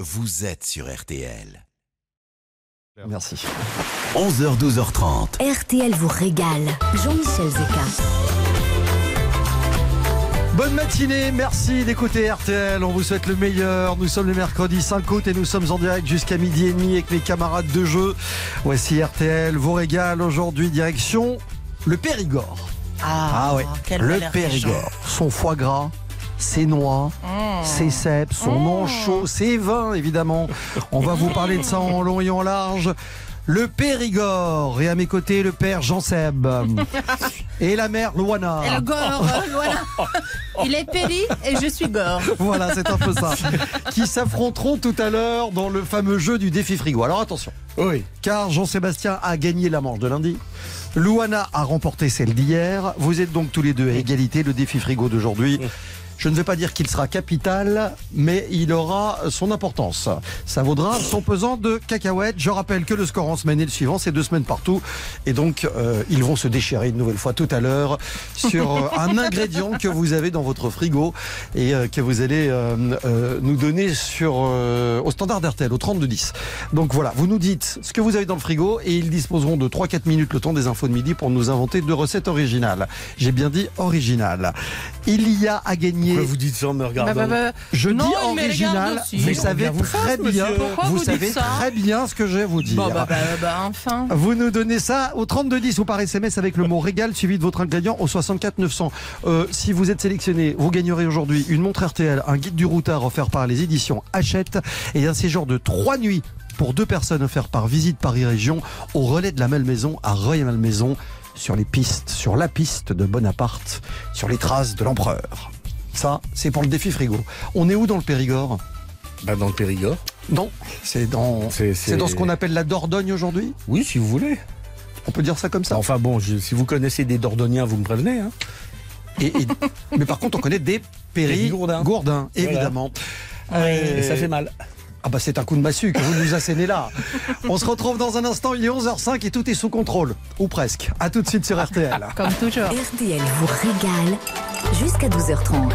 vous êtes sur RTL. Merci. 11h, 12h30. RTL vous régale. Jean-Michel Zeka. Bonne matinée, merci d'écouter RTL, on vous souhaite le meilleur. Nous sommes le mercredi 5 août et nous sommes en direct jusqu'à midi et demi avec mes camarades de jeu. Voici RTL vous régale, aujourd'hui direction le Périgord. Ah ouais, le Périgord. Son foie gras, ses noix, ses cèpes, son ancho, ses vins évidemment. On va vous parler de ça en long et en large. Le Périgord, et à mes côtés le père Jean-Seb et la mère Louana. Et le Gore, Louana. Il est Péri et je suis Gore. Voilà, c'est un peu ça. Qui s'affronteront tout à l'heure dans le fameux jeu du défi frigo. Alors attention, oui, car Jean-Sébastien a gagné la manche de lundi. Louana a remporté celle d'hier. Vous êtes donc tous les deux à égalité. Le défi frigo d'aujourd'hui, je ne vais pas dire qu'il sera capital, mais il aura son importance. Ça vaudra son pesant de cacahuètes. Je rappelle que le score en semaine est le suivant, c'est 2 semaines partout. Et donc, ils vont se déchirer une nouvelle fois tout à l'heure sur un ingrédient que vous avez dans votre frigo et que vous allez nous donner au standard d'RTL, au 3210. Donc voilà, vous nous dites ce que vous avez dans le frigo et ils disposeront de 3-4 minutes le temps des infos de midi pour nous inventer 2 recettes originales. J'ai bien dit originales. Il y a à gagner... Pourquoi vous dites ça en me regardant? Je dis original, vous savez très bien, vous savez très bien ce que je vais vous dire. Enfin. Vous nous donnez ça au 3210 ou par SMS avec le mot régal suivi de votre ingrédient au 64 900. Si vous êtes sélectionné, vous gagnerez aujourd'hui une montre RTL, un guide du routard offert par les éditions Hachette et un séjour de 3 nuits pour 2 personnes offert par Visite Paris Région au relais de la Malmaison à Rueil-Malmaison, sur les pistes, sur la piste de Bonaparte, sur les traces de l'empereur. Ça, c'est pour le défi frigo. On est où dans le Périgord? Dans le Périgord. Non, c'est dans ce qu'on appelle la Dordogne aujourd'hui. Oui, si vous voulez. On peut dire ça comme ça. Enfin bon, si vous connaissez des Dordognens, vous me prévenez. Hein. Mais par contre, on connaît des Périgourdins, évidemment. Et ça fait mal. Ah bah c'est un coup de massue que vous nous assénez là. On se retrouve dans un instant, il est 11h05 et tout est sous contrôle. Ou presque. À tout de suite sur RTL. Comme toujours. RTL vous régale jusqu'à 12h30.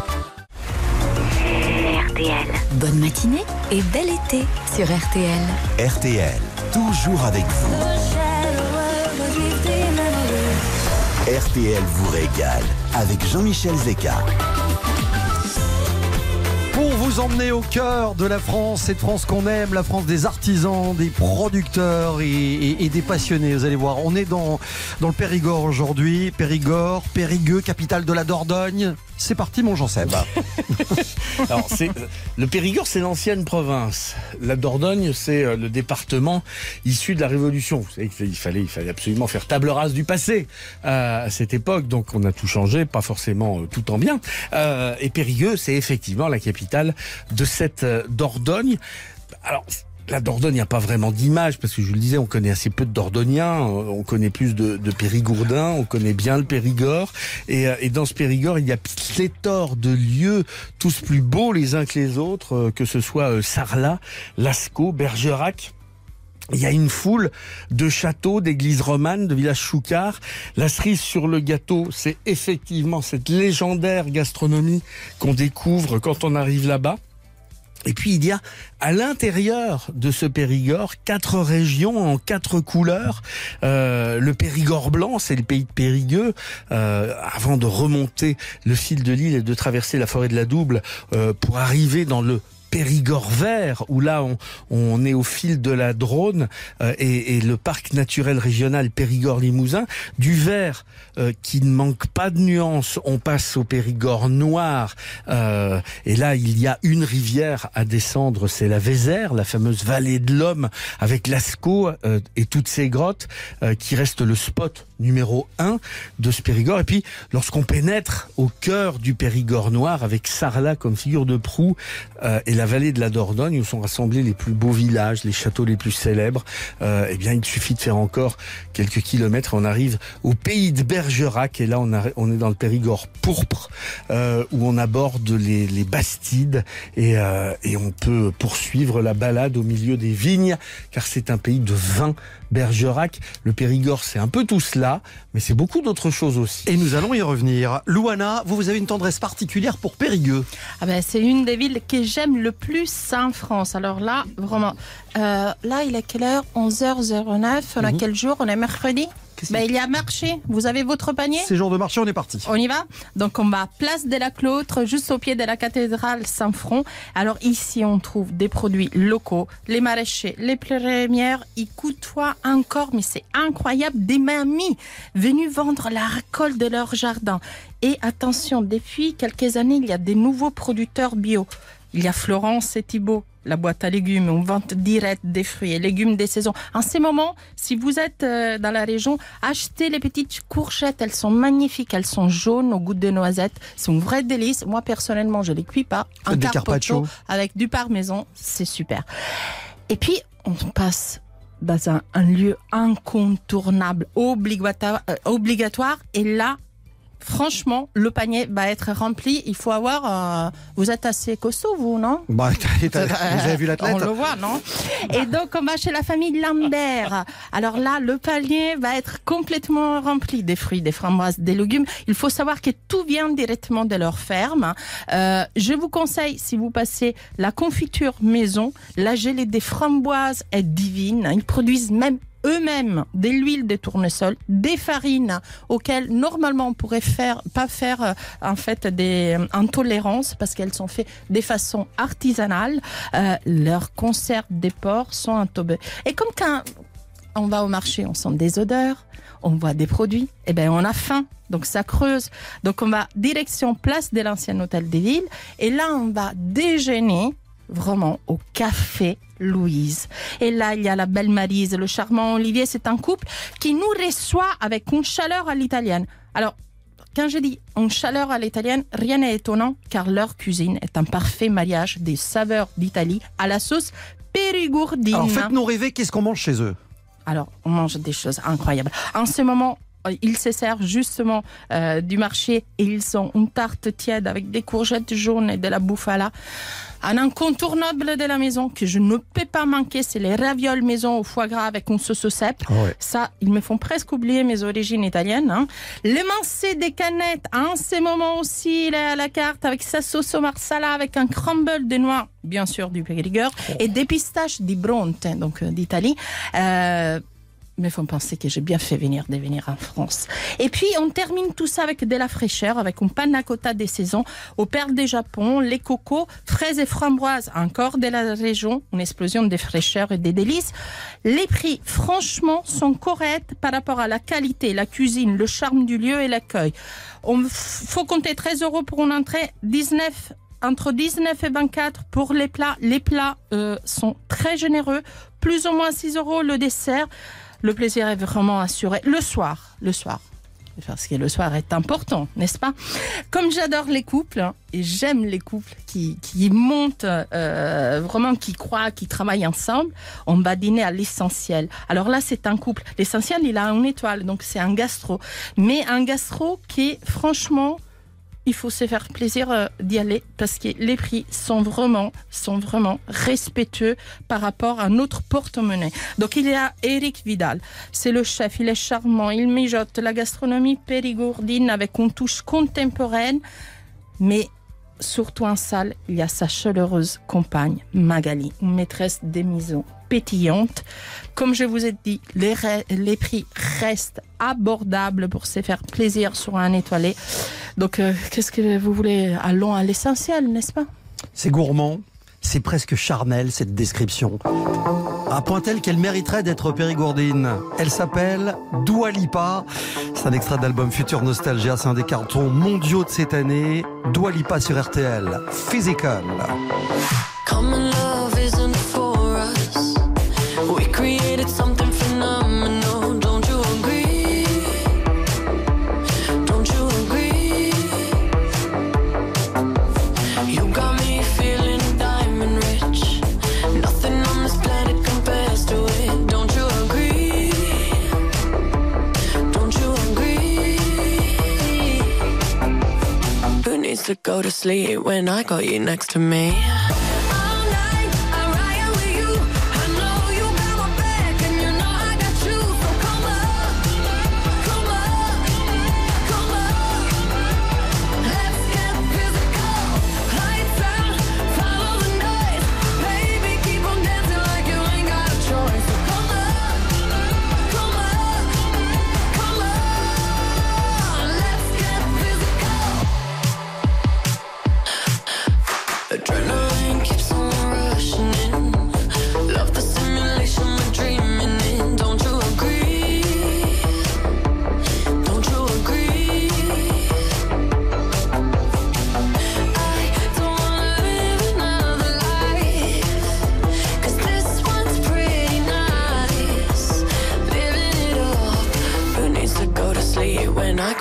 RTL. Bonne matinée et bel été sur RTL. RTL, toujours avec vous. RTL vous régale avec Jean-Michel Zeka. Pour vous emmener au cœur de la France, cette France qu'on aime, la France des artisans, des producteurs et des passionnés. Vous allez voir, on est dans le Périgord aujourd'hui. Périgord, Périgueux, capitale de la Dordogne. C'est parti mon Jean-Seb. Alors, le Périgord, c'est l'ancienne province. La Dordogne, c'est le département issu de la Révolution. Vous savez qu'il fallait absolument faire table rase du passé à cette époque. Donc, on a tout changé, pas forcément tout en bien. Et Périgueux, c'est effectivement la capitale de cette Dordogne. Alors, la Dordogne, il n'y a pas vraiment d'image, parce que je le disais, on connaît assez peu de Dordognens, on connaît plus de Périgourdins, on connaît bien le Périgord, et dans ce Périgord, il y a pléthore de lieux, tous plus beaux les uns que les autres, que ce soit Sarlat, Lascaux, Bergerac. Il y a une foule de châteaux, d'églises romanes, de villages choucards. La cerise sur le gâteau, c'est effectivement cette légendaire gastronomie qu'on découvre quand on arrive là-bas. Et puis il y a à l'intérieur de ce Périgord 4 régions en 4 couleurs. Le Périgord blanc, c'est le pays de Périgueux. Avant de remonter le fil de l'île et de traverser la forêt de la Double pour arriver dans le Périgord vert, où là on est au fil de la Dronne et le parc naturel régional Périgord-Limousin. Du vert qui ne manque pas de nuances, on passe au Périgord noir. Et là, il y a une rivière à descendre, c'est la Vézère, la fameuse vallée de l'Homme, avec Lascaux et toutes ses grottes, qui reste le spot numéro 1 de ce Périgord. Et puis, lorsqu'on pénètre au cœur du Périgord noir, avec Sarlat comme figure de proue, et la vallée de la Dordogne, où sont rassemblés les plus beaux villages, les châteaux les plus célèbres, eh bien, il suffit de faire encore quelques kilomètres, on arrive au pays de Bergerac, et là, on est dans le Périgord pourpre, où on aborde les Bastides, et on peut poursuivre la balade au milieu des vignes, car c'est un pays de vin. Bergerac, le Périgord, c'est un peu tout cela, mais c'est beaucoup d'autres choses aussi. Et nous allons y revenir. Louana, vous avez une tendresse particulière pour Périgueux. C'est une des villes que j'aime le plus en France. Alors là, vraiment, là, il est quelle heure? 11h09. On a quel jour? On est mercredi. Il y a marché. Vous avez votre panier? C'est jour de marché, on est parti. On y va? Donc, on va à Place de la Cloître, juste au pied de la cathédrale Saint-Front. Alors, ici, on trouve des produits locaux. Les maraîchers, les plénières, ils côtoient encore, mais c'est incroyable, des mamies venues vendre la récolte de leur jardin. Et attention, depuis quelques années, il y a des nouveaux producteurs bio. Il y a Florence et Thibault, la boîte à légumes, on vente direct des fruits et légumes des saisons. En ces moments, si vous êtes dans la région, achetez les petites courgettes, elles sont magnifiques, elles sont jaunes au goût de noisettes, c'est une vraie délice. Moi, personnellement, je les cuis pas. Un carpaccio avec du parmesan, c'est super. Et puis, on passe dans un lieu incontournable, obligatoire, et là, franchement, le panier va être rempli. Il faut avoir... vous êtes assez costaud, vous, non? Vous avez vu l'athlète? On le voit, non? Et donc, on va chez la famille Lambert. Alors là, le panier va être complètement rempli des fruits, des framboises, des légumes. Il faut savoir que tout vient directement de leur ferme. Je vous conseille, si vous passez la confiture maison, la gelée des framboises est divine. Ils produisent même eux-mêmes de l'huile de tournesol, des farines auxquelles normalement on pourrait pas faire en fait des intolérances parce qu'elles sont faites de façon artisanale. Leurs conserves des porcs sont intobées. Et comme quand on va au marché, on sent des odeurs, on voit des produits, et ben on a faim. Donc ça creuse. Donc on va direction place de l'ancien hôtel des villes et là on va déjeuner vraiment au café Louise. Et là, il y a la belle Maryse, le charmant Olivier. C'est un couple qui nous reçoit avec une chaleur à l'italienne. Alors, quand je dis une chaleur à l'italienne, rien n'est étonnant car leur cuisine est un parfait mariage des saveurs d'Italie à la sauce périgourdine. Alors, faites-nous rêver, qu'est-ce qu'on mange chez eux? Alors, on mange des choses incroyables. En ce moment, ils se servent justement du marché et ils ont une tarte tiède avec des courgettes jaunes et de la bufala. Un incontournable de la maison que je ne peux pas manquer, c'est les ravioles maison au foie gras avec une sauce au cèpe. Oh ouais. Ça, ils me font presque oublier mes origines italiennes. Hein. Le mancé des canettes, en ces moments aussi, il est à la carte avec sa sauce au marsala, avec un crumble de noix, bien sûr du Périgord, et des pistaches di Bronte, donc d'Italie. Me font penser que j'ai bien fait de venir en France. Et puis, on termine tout ça avec de la fraîcheur, avec un panna cotta des saisons, aux perles du Japon, les cocos, fraises et framboises, encore de la région, une explosion de fraîcheur et des délices. Les prix, franchement, sont corrects par rapport à la qualité, la cuisine, le charme du lieu et l'accueil. Faut compter 13 € pour une entrée, entre 19 et 24 pour les plats. Les plats sont très généreux, plus ou moins 6 € le dessert. Le plaisir est vraiment assuré. Le soir, parce que le soir est important, n'est-ce pas? Comme j'adore les couples, et j'aime les couples qui montent, vraiment qui croient, qui travaillent ensemble, on va dîner à l'Essentiel. Alors là, c'est un couple. L'Essentiel, il a une étoile, donc c'est un gastro. Mais un gastro qui, franchement, il faut se faire plaisir d'y aller parce que les prix sont vraiment respectueux par rapport à notre porte-monnaie. Donc il y a Eric Vidal, c'est le chef, il est charmant, il mijote la gastronomie périgourdine avec une touche contemporaine, mais surtout en salle, il y a sa chaleureuse compagne Magali, une maîtresse des maisons pétillante. Comme je vous ai dit, les prix restent abordables pour se faire plaisir sur un étoilé. Donc, qu'est-ce que vous voulez? Allons à l'essentiel, n'est-ce pas? C'est gourmand, c'est presque charnel cette description. À point tel qu'elle mériterait d'être périgourdine. Elle s'appelle Dua Lipa. C'est un extrait de l'album Future Nostalgia. C'est un des cartons mondiaux de cette année. Dua Lipa sur RTL. Physical. Common love isn't for us. We created something phenomenal. Don't you agree? Don't you agree? You got me feeling diamond rich. Nothing on this planet compares to it. Don't you agree? Don't you agree? Who needs to go to sleep when I got you next to me?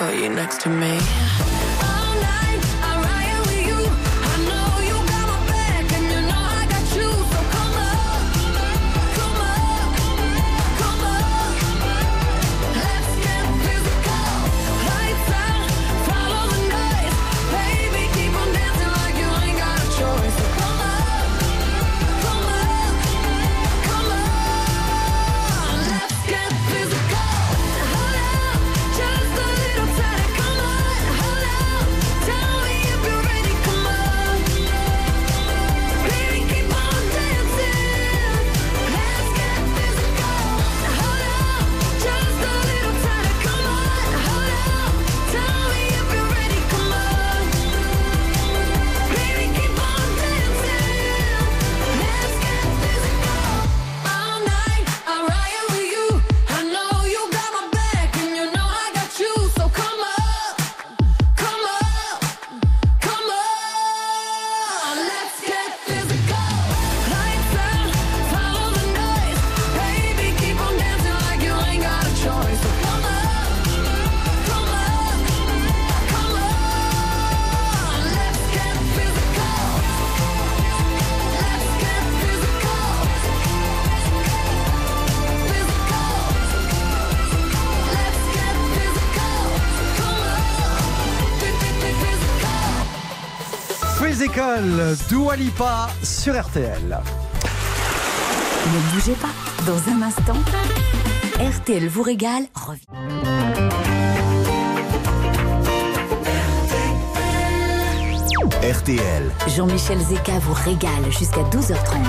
got you next to me. All night, I ride with you. I know you got my back, and you know I got you. So come up, come up, come up. Let's get physical. Lights out, follow the noise. Baby, keep on dancing like you ain't got a choice. So come up, come up, come on. Let's get physical. Hold up, just a little time. Come on, hold up. Tell me if you're ready. Come on, baby, keep on dancing. Let's get physical. Hold up, just a little time. Come on, hold up. Tell me if you're ready. Come on, baby, keep on dancing. Let's get physical. All night, I ride with you. I know you got my back, and you know I got you. So come up, come up, come on. Let's get physical. Lights out, follow the noise. Baby, keep on dancing like you ain't got a choice. So come up, come up, come on. Let's get physical. Let's get physical. Let's get physical. Come on. Physical, Dua Lipa sur RTL. Ne bougez pas, dans un instant, RTL vous régale revient. RTL. Jean-Michel Zeka vous régale jusqu'à 12h30.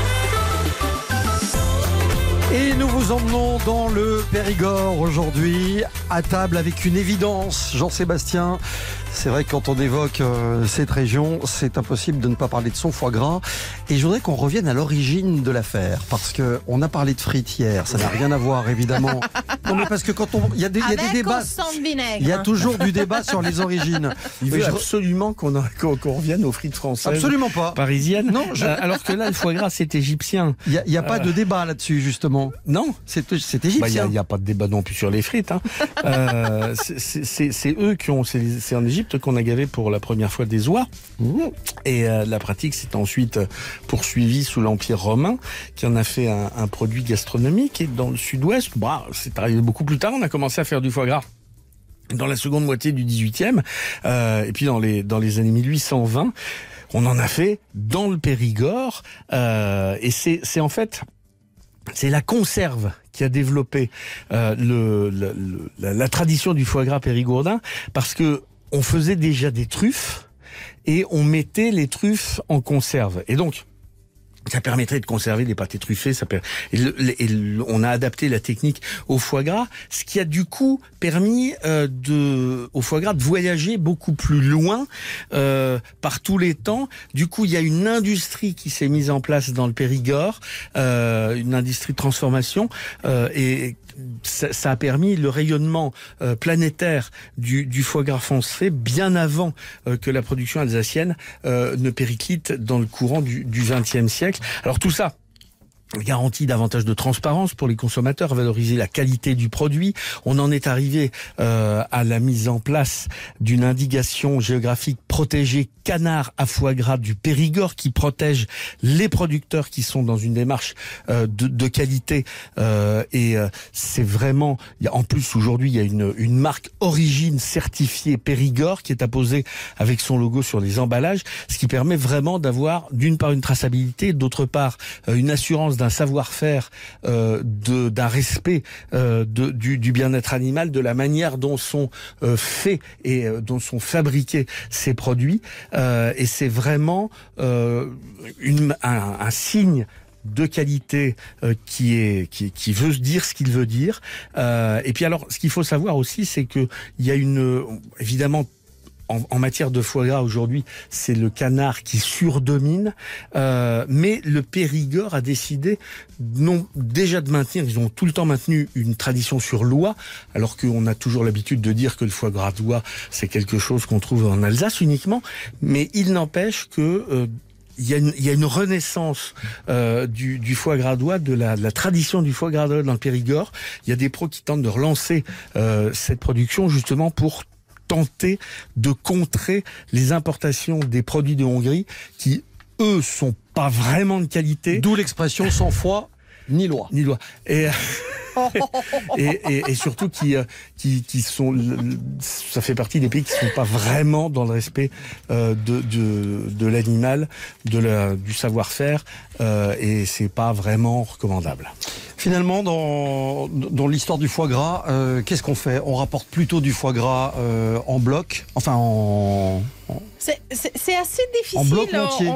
Et nous vous emmenons dans le Périgord aujourd'hui, à table avec une évidence. Jean-Sébastien, c'est vrai que quand on évoque cette région, c'est impossible de ne pas parler de son foie gras. Et je voudrais qu'on revienne à l'origine de l'affaire, parce que on a parlé de frites hier, ça n'a rien à voir évidemment. Non mais parce que quand il y a des débats, il y a toujours du débat sur les origines. Il veut absolument qu'on revienne aux frites françaises. Absolument pas. Parisiennes. Non, alors que là, le foie gras, c'est égyptien. Il n'y a pas de débat là-dessus, justement. Non. C'est égyptien. Il n'y a pas de débat non plus sur les frites. Hein. C'est eux qui ont. C'est en Égypte qu'on a gavé pour la première fois des oies. Et la pratique s'est ensuite poursuivie sous l'Empire romain, qui en a fait un produit gastronomique. Et dans le sud-ouest, c'est arrivé beaucoup plus tard. On a commencé à faire du foie gras dans la seconde moitié du 18e. Et puis dans les années 1820, on en a fait dans le Périgord. Et c'est en fait... C'est la conserve qui a développé la tradition du foie gras périgourdin, parce que on faisait déjà des truffes et on mettait les truffes en conserve. Et donc, ça permettrait de conserver des pâtés truffés. On a adapté la technique au foie gras, ce qui a du coup permis au foie gras de voyager beaucoup plus loin par tous les temps. Du coup, il y a une industrie qui s'est mise en place dans le Périgord, une industrie de transformation, et ça a permis le rayonnement planétaire du foie gras français bien avant que la production alsacienne ne périclite dans le courant du XXe siècle. Alors tout ça garantit davantage de transparence pour les consommateurs, valoriser la qualité du produit. On en est arrivé à la mise en place d'une indication géographique protégée canard à foie gras du Périgord, qui protège les producteurs qui sont dans une démarche de qualité. Et c'est vraiment... En plus, aujourd'hui, il y a une marque origine certifiée Périgord qui est apposée avec son logo sur les emballages, ce qui permet vraiment d'avoir d'une part une traçabilité, d'autre part une assurance d'un savoir-faire, d'un respect du bien-être animal, de la manière dont sont faits et dont sont fabriqués ces produits. Et c'est vraiment un signe de qualité qui veut dire ce qu'il veut dire. Et puis alors, ce qu'il faut savoir aussi, c'est que il y a évidemment, en matière de foie gras aujourd'hui, c'est le canard qui surdomine, mais le Périgord a décidé déjà de maintenir, ils ont tout le temps maintenu une tradition sur l'oie, alors qu'on a toujours l'habitude de dire que le foie gras d'oie, c'est quelque chose qu'on trouve en Alsace uniquement, mais il n'empêche que il y a une renaissance du foie gras d'oie, de la tradition du foie gras d'oie dans le Périgord. Il y a des pros qui tentent de relancer cette production justement pour tenter de contrer les importations des produits de Hongrie qui, eux, sont pas vraiment de qualité. D'où l'expression sans foie ni loi. Ni loi. Et surtout qui sont, ça fait partie des pays qui sont pas vraiment dans le respect de l'animal, du savoir-faire, et c'est pas vraiment recommandable. Finalement, dans l'histoire du foie gras, qu'est-ce qu'on fait? On rapporte plutôt du foie gras en bloc, enfin C'est assez difficile En bloc entier.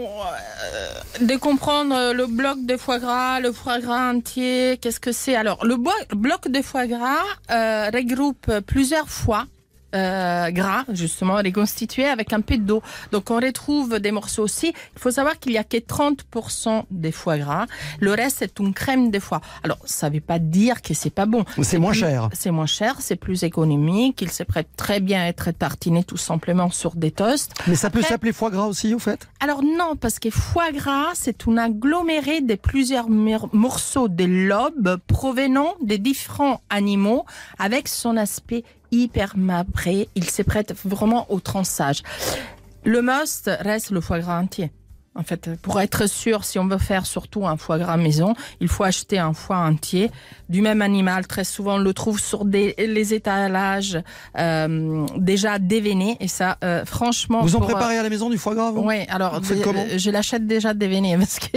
De comprendre le bloc de foie gras, le foie gras entier, qu'est-ce que c'est? Alors, le bloc de foie gras regroupe plusieurs foies gras, justement, reconstitués avec un peu d'eau. Donc, on retrouve des morceaux aussi. Il faut savoir qu'il y a que 30% des foie gras. Le reste, c'est une crème de foie. Alors, ça ne veut pas dire que c'est pas bon. C'est moins cher. C'est moins cher, c'est plus économique. Il se prête très bien à être tartiné tout simplement sur des toasts. Mais ça peut s'appeler foie gras aussi, au fait? Alors non, parce que foie gras, c'est un aggloméré de plusieurs morceaux de lobes provenant des différents animaux avec son aspect hyper marbré. Il se prête vraiment au trançage. Le must reste le foie gras entier. En fait, pour être sûr, si on veut faire surtout un foie gras maison, il faut acheter un foie entier du même animal. Très souvent, on le trouve sur les étalages déjà déveinés. Et ça, franchement... Vous en préparez à la maison du foie gras, vous? Oui, alors Vous faites comment? je l'achète déjà déveiné. Parce que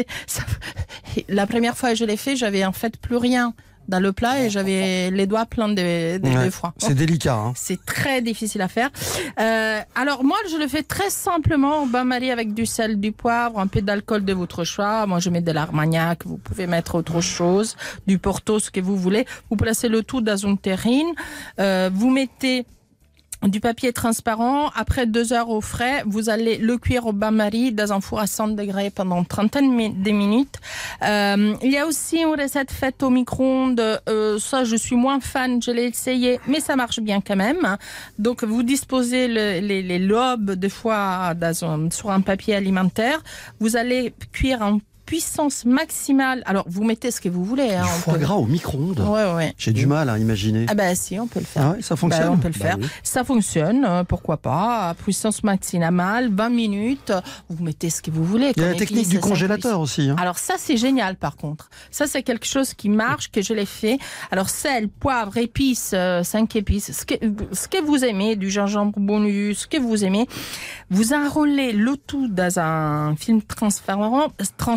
la première fois que je l'ai fait, j'avais en fait plus rien dans le plat et j'avais les doigts pleins de foie. C'est délicat, hein. C'est très difficile à faire. Alors moi, je le fais très simplement au bain-marie avec du sel, du poivre, un peu d'alcool de votre choix. Moi, je mets de l'armagnac. Vous pouvez mettre autre chose, du porto, ce que vous voulez. Vous placez le tout dans une terrine. Vous mettez du papier transparent. Après 2 heures au frais, vous allez le cuire au bain-marie dans un four à 100 degrés pendant une trentaine de minutes. Il y a aussi une recette faite au micro-ondes. Ça, je suis moins fan, je l'ai essayé, mais ça marche bien quand même. Donc, vous disposez les lobes de foie sur un papier alimentaire. Vous allez cuire en puissance maximale. Alors, vous mettez ce que vous voulez. Du foie gras au micro-ondes. Ouais. J'ai du mal à imaginer. Ah ben si, on peut le faire. Ah ouais, ça fonctionne? On peut le faire. Oui. Ça fonctionne, pourquoi pas. À puissance maximale, 20 minutes. Vous mettez ce que vous voulez. Il y a la technique du congélateur aussi, hein. Alors ça, c'est génial par contre. Ça, c'est quelque chose qui marche, que je l'ai fait. Alors sel, poivre, épices, 5 épices, ce que vous aimez, du gingembre bonus, ce que vous aimez. Vous enroulez le tout dans un film transparent.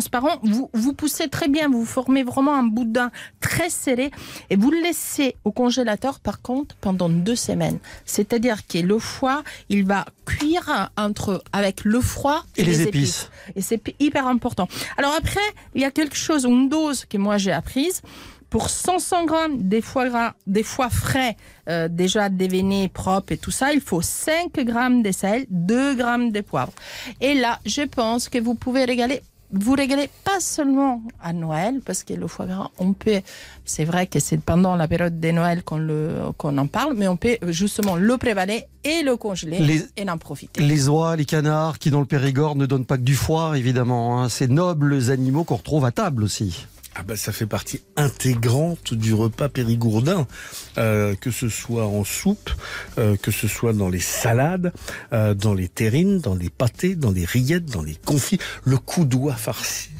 Vous poussez très bien, vous formez vraiment un boudin très serré et vous le laissez au congélateur par contre pendant 2 semaines. C'est-à-dire que le foie, il va cuire avec le froid et les épices. Et c'est hyper important. Alors après, il y a quelque chose, une dose que moi j'ai apprise. Pour 100 grammes des foies frais, déjà déveinés, propres et tout ça, il faut 5 grammes de sel, 2 grammes de poivre. Et là, je pense que vous pouvez vous régalez pas seulement à Noël, parce que le foie gras, c'est vrai que c'est pendant la période de Noël qu'on en parle, mais on peut justement le prévaler et le congeler et en profiter. Les oies, les canards, qui dans le Périgord ne donnent pas que du foie, évidemment, hein. Ces nobles animaux qu'on retrouve à table aussi. Ah ben, ça fait partie intégrante du repas périgourdin, que ce soit en soupe, que ce soit dans les salades, dans les terrines, dans les pâtés, dans les rillettes, dans les confits, le coup d'oie farci.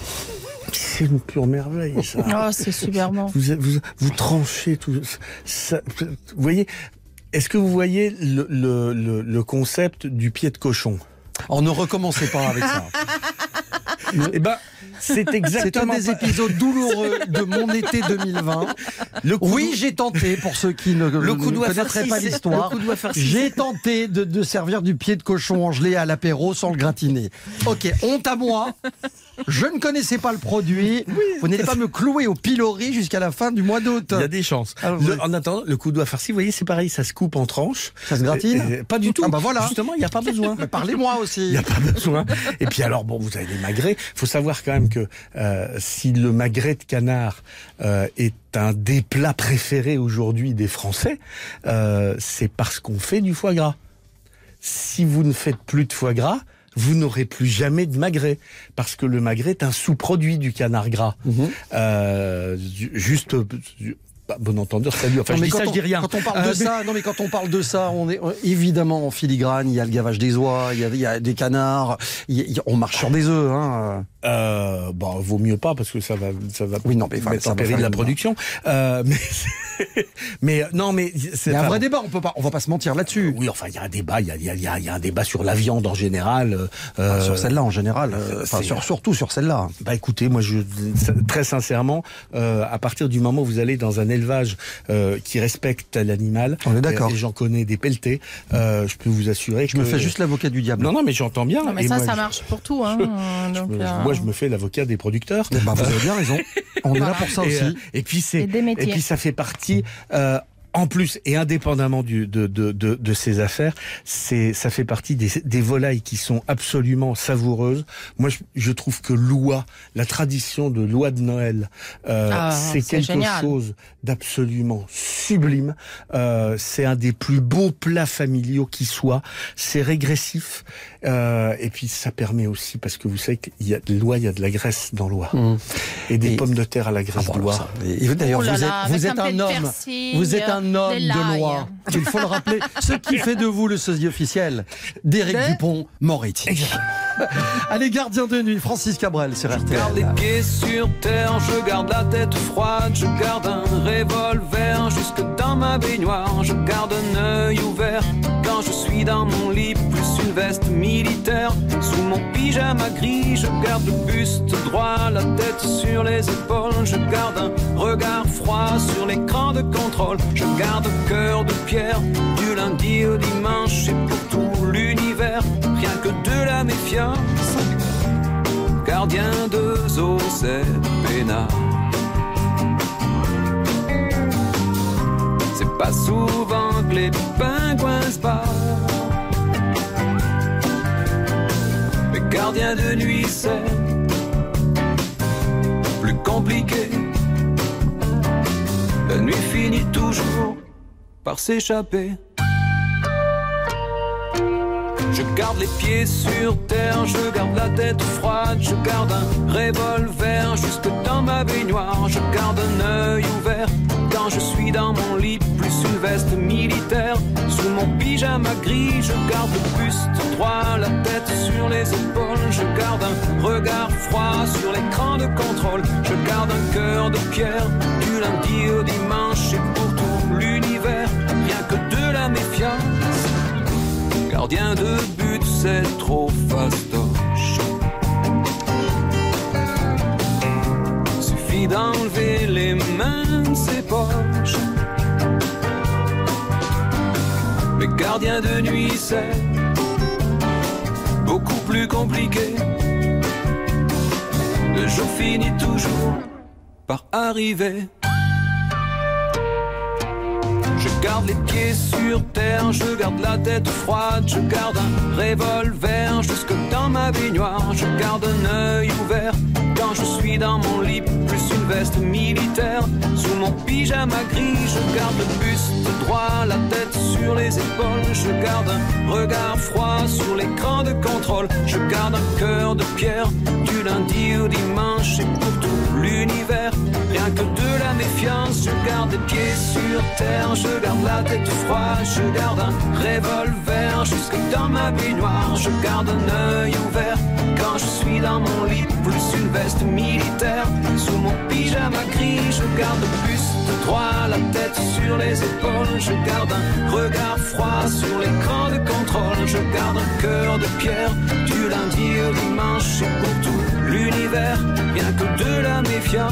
C'est une pure merveille, ça. Oh, c'est super bon. Vous tranchez tout ça. Vous voyez, est-ce que vous voyez le concept du pied de cochon? Oh, ne recommencez pas avec ça. Eh ben, c'est exactement. C'est un des épisodes douloureux de mon été 2020. Oui, j'ai tenté, pour ceux qui ne connaîtraient pas l'histoire, j'ai tenté de servir du pied de cochon gelé à l'apéro sans le gratiner. Ok, honte à moi. Je ne connaissais pas le produit. Vous n'allez pas me clouer au pilori jusqu'à la fin du mois d'août. Il y a des chances. Alors, en attendant, le coup d'oie farci, vous voyez, c'est pareil, ça se coupe en tranches. Ça se gratine? Pas du tout. Ah bah voilà. Justement, il n'y a pas besoin. Mais parlez-moi aussi. Il n'y a pas besoin. Et puis alors, bon, vous avez des magrets. Il faut savoir quand même que si le magret de canard est un des plats préférés aujourd'hui des Français, c'est parce qu'on fait du foie gras. Si vous ne faites plus de foie gras, vous n'aurez plus jamais de magret, parce que le magret est un sous-produit du canard gras. Juste... bon entendeur, salut. Enfin, Non, je mais dis ça, je dis rien. Quand on parle de ça, non mais quand on parle de ça, on est évidemment en filigrane. Il y a le gavage des oies, il y a des canards. On marche sur des œufs. Hein. Vaut mieux pas parce que ça va Oui, non, mais enfin, mettre ça en va péril faire la une- production. Mais c'est Il y a un enfin, vrai débat. On va pas se mentir là-dessus. Oui, enfin, il y a un débat. Il y a un débat sur la viande en général. Sur celle-là en général. Surtout sur celle-là. Bah écoutez, moi très sincèrement, à partir du moment où vous allez dans un élevage qui respecte l'animal, On est d'accord. et j'en connais des pelletés, je peux vous assurer Je que me fais juste l'avocat du diable. Non, mais j'entends bien. Non, mais Et ça, moi, ça marche pour tout. Hein. Donc, moi, je me fais l'avocat des producteurs. Eh ben, vous avez bien raison. On est là pour ça Et, aussi. et puis Et des métiers. et puis ça fait partie. En plus, et indépendamment de ces affaires, ça fait partie des volailles qui sont absolument savoureuses. Moi, je trouve que l'oie, la tradition de l'oie de Noël, c'est quelque génial. chose d'absolument sublime. C'est un des plus beaux plats familiaux qui soit. C'est régressif. Et puis, ça permet aussi, parce que vous savez qu'il y a de l'oie, il y a de la graisse dans l'oie. Et des pommes de terre à la graisse d'oie. Et d'ailleurs, Oh là vous là, êtes avec un peu un de homme. persil, Vous êtes un homme de de l'ail. loi. Il faut le rappeler. Ce qui fait de vous le sosie officiel d'Éric Dupond-Moretti. Allez, gardien de nuit, Francis Cabrel sur RTL. Garde les pieds sur terre, je garde la tête froide, je garde un revolver jusque dans ma baignoire, je garde un œil ouvert quand je suis dans mon lit, plus une veste militaire, sous mon pyjama gris, je garde le buste droit, la tête sur les épaules, je garde un regard froid sur l'écran de contrôle, je garde un cœur de pierre, du lundi au dimanche et pour tout l'univers, rien que de la méfiance. Gardien de zoo, c'est peinard. C'est pas souvent que les pingouins se battent. Mais gardien de nuit, c'est plus compliqué. La nuit finit toujours par s'échapper. Je garde les pieds sur terre, je garde la tête froide, je garde un revolver jusque dans ma baignoire, je garde un œil ouvert quand je suis dans mon lit, plus une veste militaire, sous mon pyjama gris, je garde le buste droit, la tête sur les épaules, je garde un regard froid sur l'écran de contrôle, je garde un cœur de pierre, du lundi au dimanche et pour tout l'univers, rien que de la méfiance. Gardien de but, c'est trop fastoche. Suffit d'enlever les mains de ses poches. Mais gardien de nuit, c'est beaucoup plus compliqué. Le jour finit toujours par arriver. Je garde les pieds sur terre, je garde la tête froide, je garde un revolver jusque dans ma baignoire, je garde un œil ouvert quand je suis dans mon lit, plus une veste militaire, sous mon pyjama gris, je garde le buste droit, la tête sur les épaules, je garde un regard froid sur l'écran de contrôle, je garde un cœur de pierre, du lundi au dimanche et pour tout l'univers, rien que de la méfiance, je garde les pieds sur terre, je garde la tête froide, je garde un revolver jusque dans ma baignoire, je garde un œil ouvert quand je suis dans mon lit, plus une veste militaire, sous mon pyjama gris, je garde le buste droit, la tête sur les épaules, je garde un regard froid sur l'écran de contrôle, je garde un cœur de pierre, du lundi au dimanche et pour tout l'univers, rien que de la méfiance.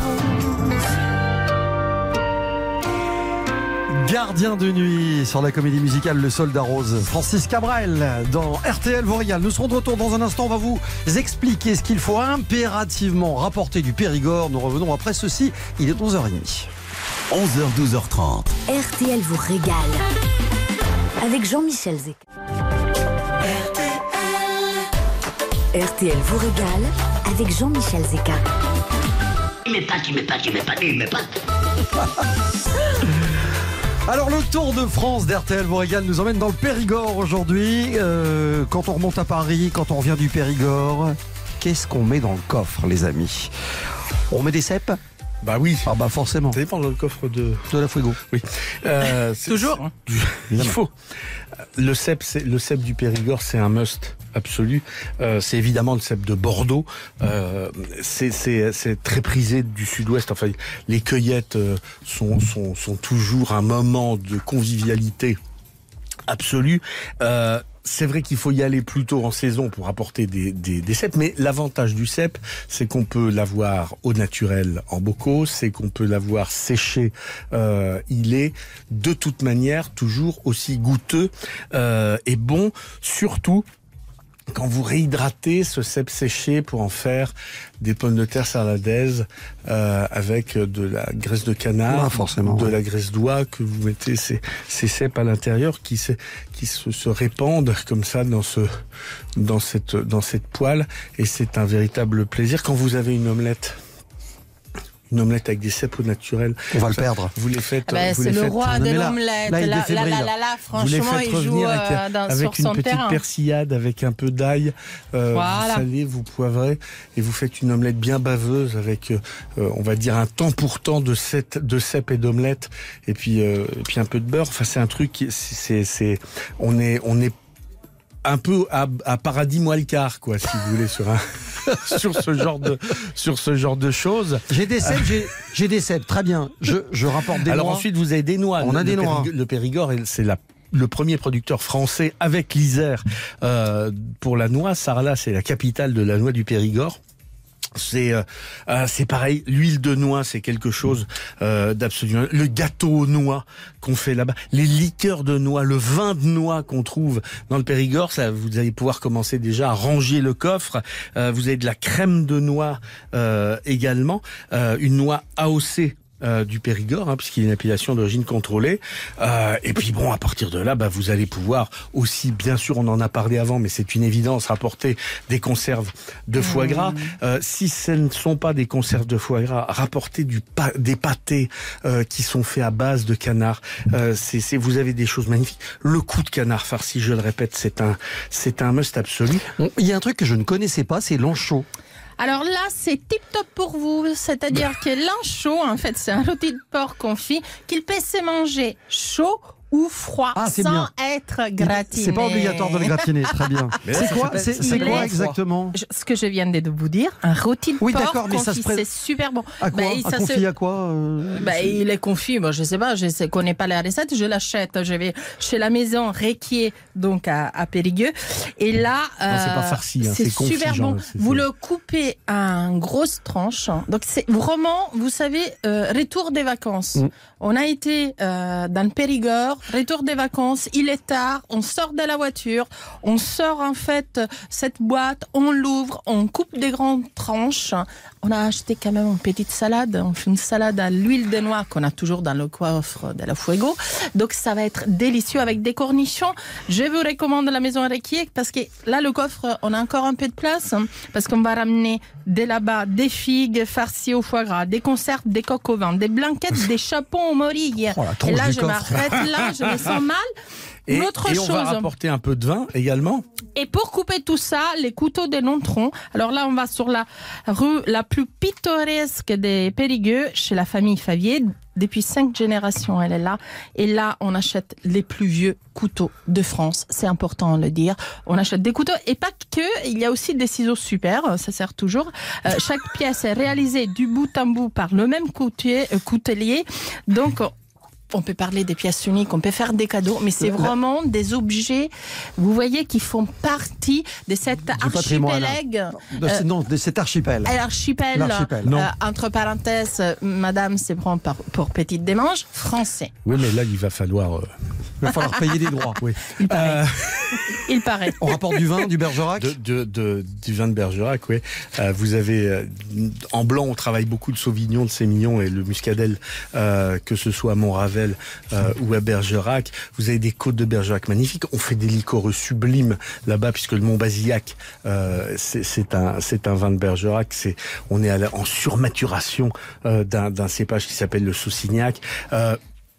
Gardien de nuit sur la comédie musicale Le Soldat Rose. Francis Cabrel dans RTL vous régale. Nous serons de retour dans un instant. On va vous expliquer ce qu'il faut impérativement rapporter du Périgord. Nous revenons après ceci. Il est 11h30. 11h, 12h30. RTL vous régale. Avec Jean-Michel Zeka. RTL vous régale avec Jean-Michel Zeka. Il m'épate. Alors le Tour de France d'RTL vous régale nous emmène dans le Périgord aujourd'hui. Quand on remonte à Paris, quand on revient du Périgord, qu'est-ce qu'on met dans le coffre, les amis? On met des cèpes? Bah oui. Ah bah forcément. Ça dépend dans le coffre de la Fuego. Oui. Toujours, hein. Il faut. Le cep du Périgord, c'est un must absolu. C'est évidemment le cep de Bordeaux. C'est très prisé du Sud-Ouest. Enfin, les cueillettes sont toujours un moment de convivialité absolue. C'est vrai qu'il faut y aller plus tôt en saison pour apporter des cèpes, mais l'avantage du cep, c'est qu'on peut l'avoir au naturel en bocaux, c'est qu'on peut l'avoir séché. Il est de toute manière toujours aussi goûteux et bon, surtout quand vous réhydratez ce cep séché pour en faire des pommes de terre saladaises avec de la graisse de canard, de la graisse d'oie, que vous mettez ces cèpes à l'intérieur qui se répandent comme ça dans cette poêle, et c'est un véritable plaisir. Quand vous avez une omelette avec des cèpes au naturel, on va le perdre. Vous les faites. C'est le roi de l'omelette. Là, franchement, il joue avec sur son une petite terrain. persillade, avec un peu d'ail, Voilà. vous salez, vous poivrez, et vous faites une omelette bien baveuse avec, on va dire, un temps pour temps de cèpes et d'omelette, et puis un peu de beurre. Enfin, c'est un truc, on est un peu à paradis moelle-quart, quoi, si vous voulez, sur ce genre de choses. J'ai des cèpes, très bien. Je rapporte des noix. Alors ensuite, vous avez des noix. On a des noix. Le Périgord, c'est le premier producteur français avec l'Isère pour la noix. Sarlat, c'est la capitale de la noix du Périgord. C'est pareil, l'huile de noix, c'est quelque chose d'absolument. Le gâteau aux noix qu'on fait là-bas, les liqueurs de noix, le vin de noix qu'on trouve dans le Périgord, ça, vous allez pouvoir commencer déjà à ranger le coffre. Vous avez de la crème de noix également, une noix AOC du Périgord, puisqu'il y a une appellation d'origine contrôlée. Et puis bon, à partir de là, vous allez pouvoir aussi, bien sûr, on en a parlé avant, mais c'est une évidence, rapporter des conserves de foie gras. Si ce ne sont pas des conserves de foie gras, rapporter des pâtés qui sont faits à base de canard. Vous avez des choses magnifiques. Le cou de canard farci, je le répète, c'est un must absolu. Il y a un truc que je ne connaissais pas, c'est l'ancho. Alors là, c'est tip-top pour vous. C'est-à-dire que l'ancho, en fait, c'est un rôti de porc confit qu'il peut se manger chaud ou froid, sans bien. être gratiné. C'est pas obligatoire de le gratiner, très bien. C'est quoi exactement? Ce que je viens de vous dire, un rôti de porc confit, c'est super bon. À quoi? Confit à quoi il est confit, je sais pas, je ne connais pas la recette, je l'achète, je vais chez la maison Réquier, donc à Périgueux, et là, c'est pas farci, c'est super bon. Vous le coupez en grosses tranches, donc c'est vraiment, vous savez, retour des vacances. On a été dans le Périgord, retour des vacances, il est tard, on sort de la voiture, on sort en fait cette boîte, on l'ouvre, on coupe des grandes tranches. On a acheté quand même une petite salade, on fait une salade à l'huile de noix qu'on a toujours dans le coffre de la Fuego. Donc ça va être délicieux avec des cornichons. Je vous recommande la maison Réquier parce que là le coffre, on a encore un peu de place parce qu'on va ramener de là-bas des figues farcies au foie gras, des conserves, des coques au vin, des blanquettes, des chapons aux morilles. Et là je m'arrête là, je me sens mal. Et on va rapporter un peu de vin également. Et pour couper tout ça, les couteaux des longs-troncs. Alors là, on va sur la rue la plus pittoresque des Périgueux, chez la famille Favier. Depuis 5 générations, elle est là. Et là, on achète les plus vieux couteaux de France. C'est important de le dire. On achète des couteaux et pas que. Il y a aussi des ciseaux super. Ça sert toujours. Chaque pièce est réalisée du bout en bout par le même coutelier. Donc, on peut parler des pièces uniques, on peut faire des cadeaux, mais c'est vraiment des objets, vous voyez, qui font partie de cet archipel. De cet archipel. L'archipel, entre parenthèses, madame se prend pour petite démange, français. Oui, mais là, il va falloir payer des droits. Oui. Il paraît. On rapporte du vin, du Bergerac. Du vin de Bergerac, oui. Vous avez, en blanc, on travaille beaucoup de Sauvignon, de Sémillon et le Muscadel, que ce soit à Montravel ou à Bergerac. Vous avez des côtes de Bergerac magnifiques. On fait des liquoreux sublimes là-bas, puisque le Mont Basillac, c'est un vin de Bergerac. On est en surmaturation d'un cépage qui s'appelle le Saussignac.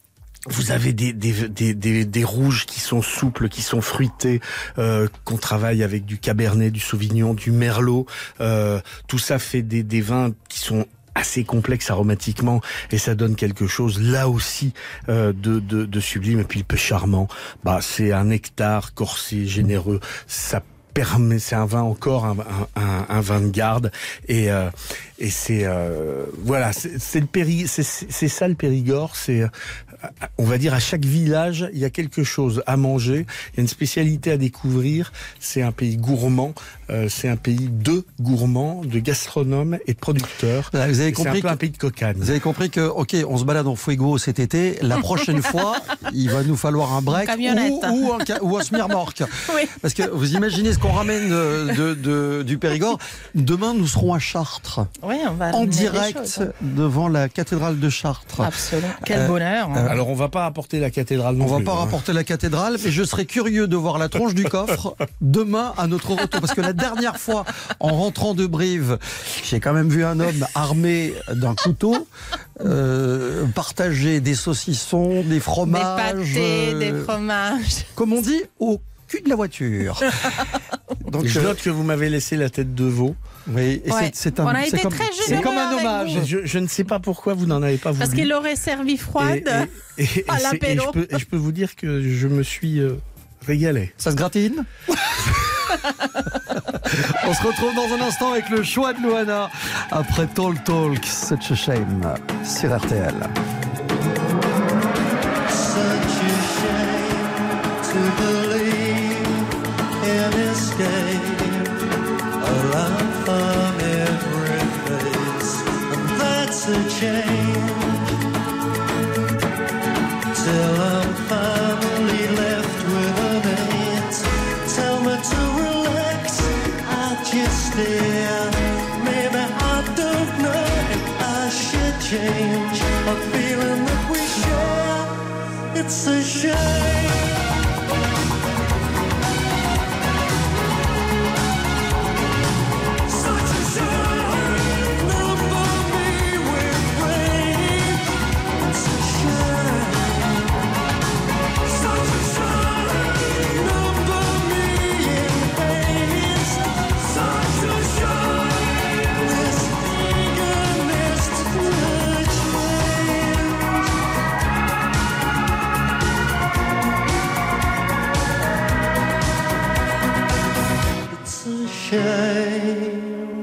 Vous avez des rouges qui sont souples, qui sont fruités, qu'on travaille avec du Cabernet, du Sauvignon, du Merlot. Tout ça fait des vins qui sont assez complexes aromatiquement, et ça donne quelque chose là aussi de sublime. Et puis le peu charmant, c'est un nectar corsé, généreux. Ça permet, c'est un vin encore un vin de garde, et c'est voilà, c'est ça le Périgord. C'est, on va dire, à chaque village il y a quelque chose à manger, il y a une spécialité à découvrir. C'est un pays gourmand, c'est un pays de gourmands, de gastronomes et de producteurs. Vous avez compris, c'est un peu un pays de cocagne. Vous avez compris que, ok, on se balade en Fuego cet été. La prochaine fois, il va nous falloir un break ou un semi-remorque. Oui. Parce que vous imaginez ce qu'on ramène du Périgord. Demain, nous serons à Chartres. Oui, on va En amener des direct choses. devant la cathédrale de Chartres. Absolument. Quel bonheur. Alors on va pas rapporter la cathédrale non On va plus, pas rapporter la cathédrale, mais je serais curieux de voir la tronche du coffre demain à notre retour. Parce que la dernière fois, en rentrant de Brive, j'ai quand même vu un homme armé d'un couteau partager des saucissons, des fromages. Des pâtés, des fromages. Comme on dit, au cul de la voiture. Donc, Je note que vous m'avez laissé la tête de veau. oui, et Ouais. c'est un, On a c'est été comme, très c'est généreux comme un avec hommage. vous. Je ne sais pas pourquoi vous n'en avez pas voulu. Parce qu'il aurait servi froide. Et à l'apéro. je peux vous dire que je me suis régalé. Ça se gratine. On se retrouve dans un instant avec le choix de Loana après Talk Talk, Such a Shame sur RTL. Such a shame to believe in escape, a life from every face, and that's a change. Till I'm finally left with a mate. Tell me to relax, I just stare. Maybe I don't know if I should change a feeling that we share. It's a shame. Such a shame. Number me with rage. It's a shame. Such a shame. Number me in haste. Such a shame. This eagerness to change. It's a shame.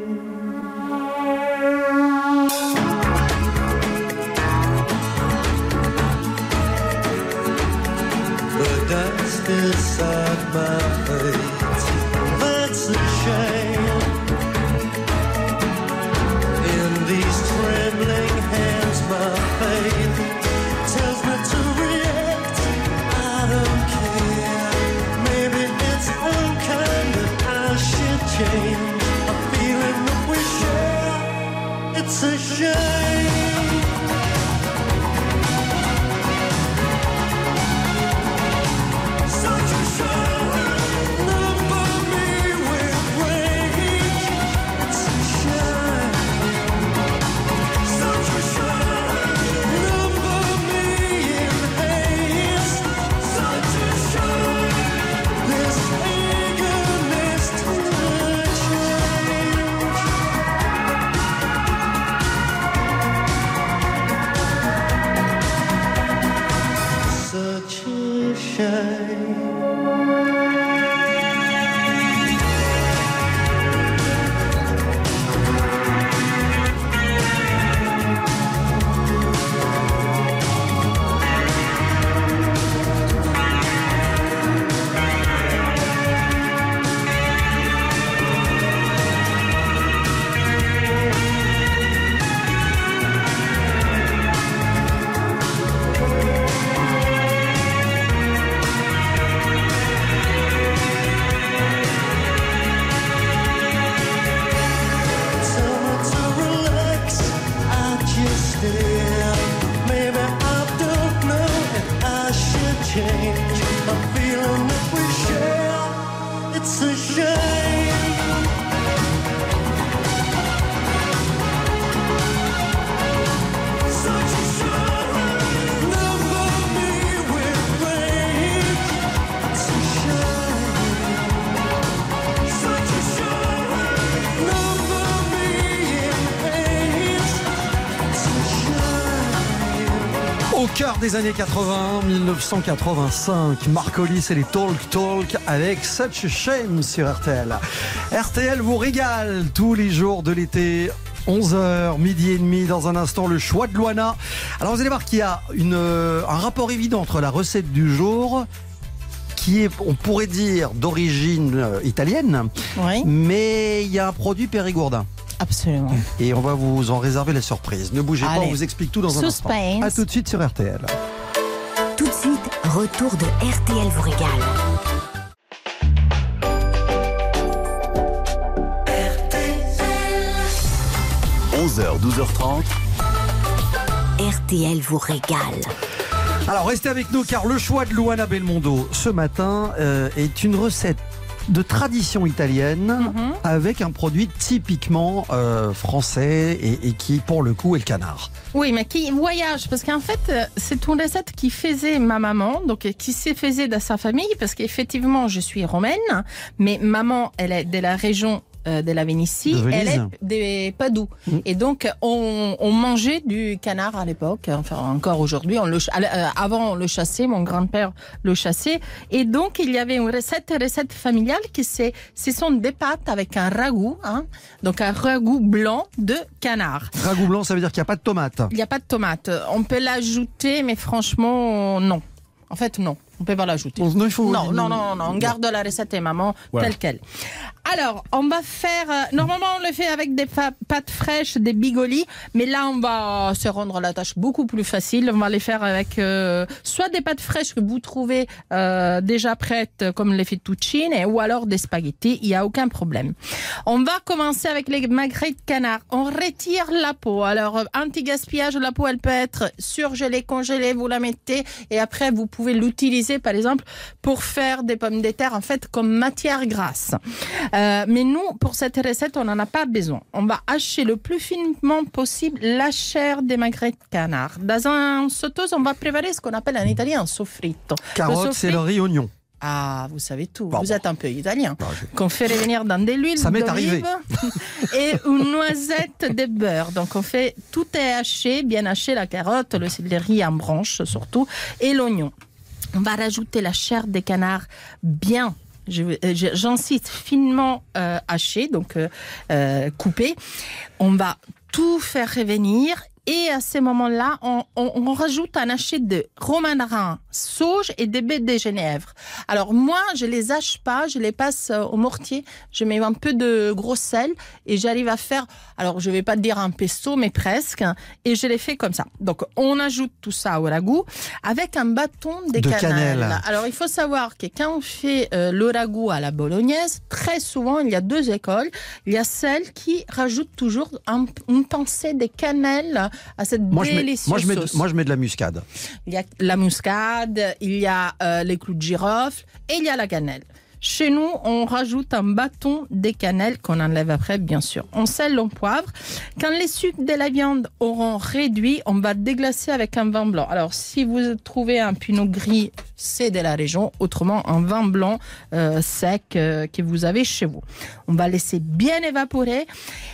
The dust inside my face, that's a shame. In these trembling hands, my faith tells me to react. I don't care. Maybe it's unkind that I should change a feeling that we share. It's a shame. Such a shame. Number me with rage. It's a shame. Such a shame. Number me in haste. Such a shame. This eagerness to change. cœur des années 80, 1985. Marcolis et les Talk avec Such a Shame sur RTL. RTL vous régale tous les jours de l'été. 11h, midi et demi, dans un instant, le choix de Luana. Alors vous allez voir qu'il y a un rapport évident entre la recette du jour, qui est, on pourrait dire, d'origine italienne, Oui, mais il y a un produit périgourdin. absolument. Et on va vous en réserver la surprise. Ne bougez pas, Allez. on vous explique tout dans un instant. Suspense. A tout de suite sur RTL. Tout de suite, retour de RTL vous régale. 11h, 12h30. RTL vous régale. Alors restez avec nous car le choix de Luana Belmondo ce matin est une recette de tradition italienne avec un produit typiquement français et qui pour le coup est le canard. Oui, mais qui voyage, parce qu'en fait, c'est une recette qui faisait ma maman, donc qui s'est faisait dans sa famille, parce qu'effectivement, je suis romaine, mais maman, elle est de la région de la Vénétie, De Venise. elle est des Padoue. Et donc, on mangeait du canard à l'époque, enfin encore aujourd'hui. Avant, on le chassait, mon grand-père le chassait. Et donc, il y avait une recette familiale ce sont des pâtes avec un ragoût, donc un ragoût blanc de canard. Ragoût blanc, ça veut dire qu'il n'y a pas de tomate. Il n'y a pas de tomate. On peut l'ajouter, mais franchement, non. En fait, non. On peut pas l'ajouter. Non, il faut... Non. On garde la recette et maman telle qu'elle. Alors, on va faire... normalement, on le fait avec des pâtes fraîches, des bigolis. Mais là, on va se rendre la tâche beaucoup plus facile. On va les faire avec soit des pâtes fraîches que vous trouvez déjà prêtes, comme les fettuccine, ou alors des spaghettis. Il n'y a aucun problème. On va commencer avec les magrets de canard. On retire la peau. Alors, anti-gaspillage, la peau, elle peut être surgelée, congelée. Vous la mettez et après, vous pouvez l'utiliser, par exemple, pour faire des pommes de terre, en fait, comme matière grasse. Mais nous, pour cette recette, on n'en a pas besoin. On va hacher le plus finement possible la chair des magrets de canard. Dans un sauteuse, on va préparer ce qu'on appelle en italien un soffritto. Carottes, Le céleri, oignons. Ah, vous savez tout. Bon, Vous êtes un peu italien. Non, Qu'on fait revenir dans de l'huile Ça m'est d'olive et une noisette de beurre. Donc, on fait tout est haché, bien haché, la carotte, le céleri en branche surtout, et l'oignon. On va rajouter la chair des canards bien. J'insiste, finement hachée, donc coupée. On va tout faire revenir. Et à ces moments-là, on rajoute un hachet de romarin, sauge et des baies de Genèvre. Alors moi, je les hache pas, je les passe au mortier. Je mets un peu de gros sel et j'arrive à faire, alors je vais pas dire un pesto, mais presque. Et je les fais comme ça. Donc on ajoute tout ça au ragoût avec un bâton de cannelle. Alors il faut savoir que quand on fait le ragoût à la bolognaise, très souvent il y a deux écoles. Il y a celle qui rajoute toujours une pincée de cannelle à cette délicieuse sauce. Moi, je mets de la muscade. Il y a la muscade, il y a les clous de girofle et il y a la cannelle. Chez nous, on rajoute un bâton de cannelle qu'on enlève après, bien sûr. On sel, on poivre. Quand les sucres de la viande auront réduit, on va déglacer avec un vin blanc. Alors, si vous trouvez un pinot gris, c'est de la région. Autrement, un vin blanc sec que vous avez chez vous. On va laisser bien évaporer.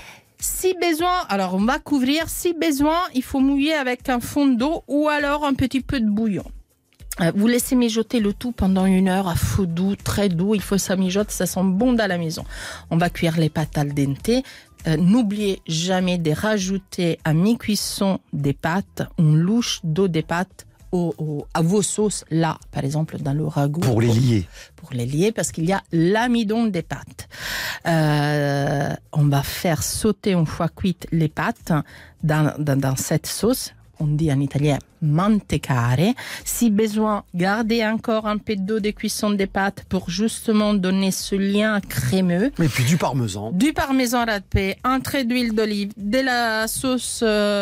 Si besoin, alors on va couvrir. Si besoin, il faut mouiller avec un fond d'eau ou alors un petit peu de bouillon. Vous laissez mijoter le tout pendant 1 heure à feu doux, très doux. Il faut que ça mijote, ça sent bon à la maison. On va cuire les pâtes al dente. N'oubliez jamais de rajouter à mi-cuisson des pâtes, une louche d'eau des pâtes à vos sauces, là, par exemple, dans le ragoût. Pour les lier. Pour les lier, parce qu'il y a l'amidon des pâtes. On va faire sauter une fois cuites les pâtes dans cette sauce. On dit en italien mantecare. Si besoin, gardez encore un peu d'eau de cuisson des pâtes pour justement donner ce lien crémeux. Et puis du parmesan. Du parmesan râpé, un trait d'huile d'olive, de la sauge,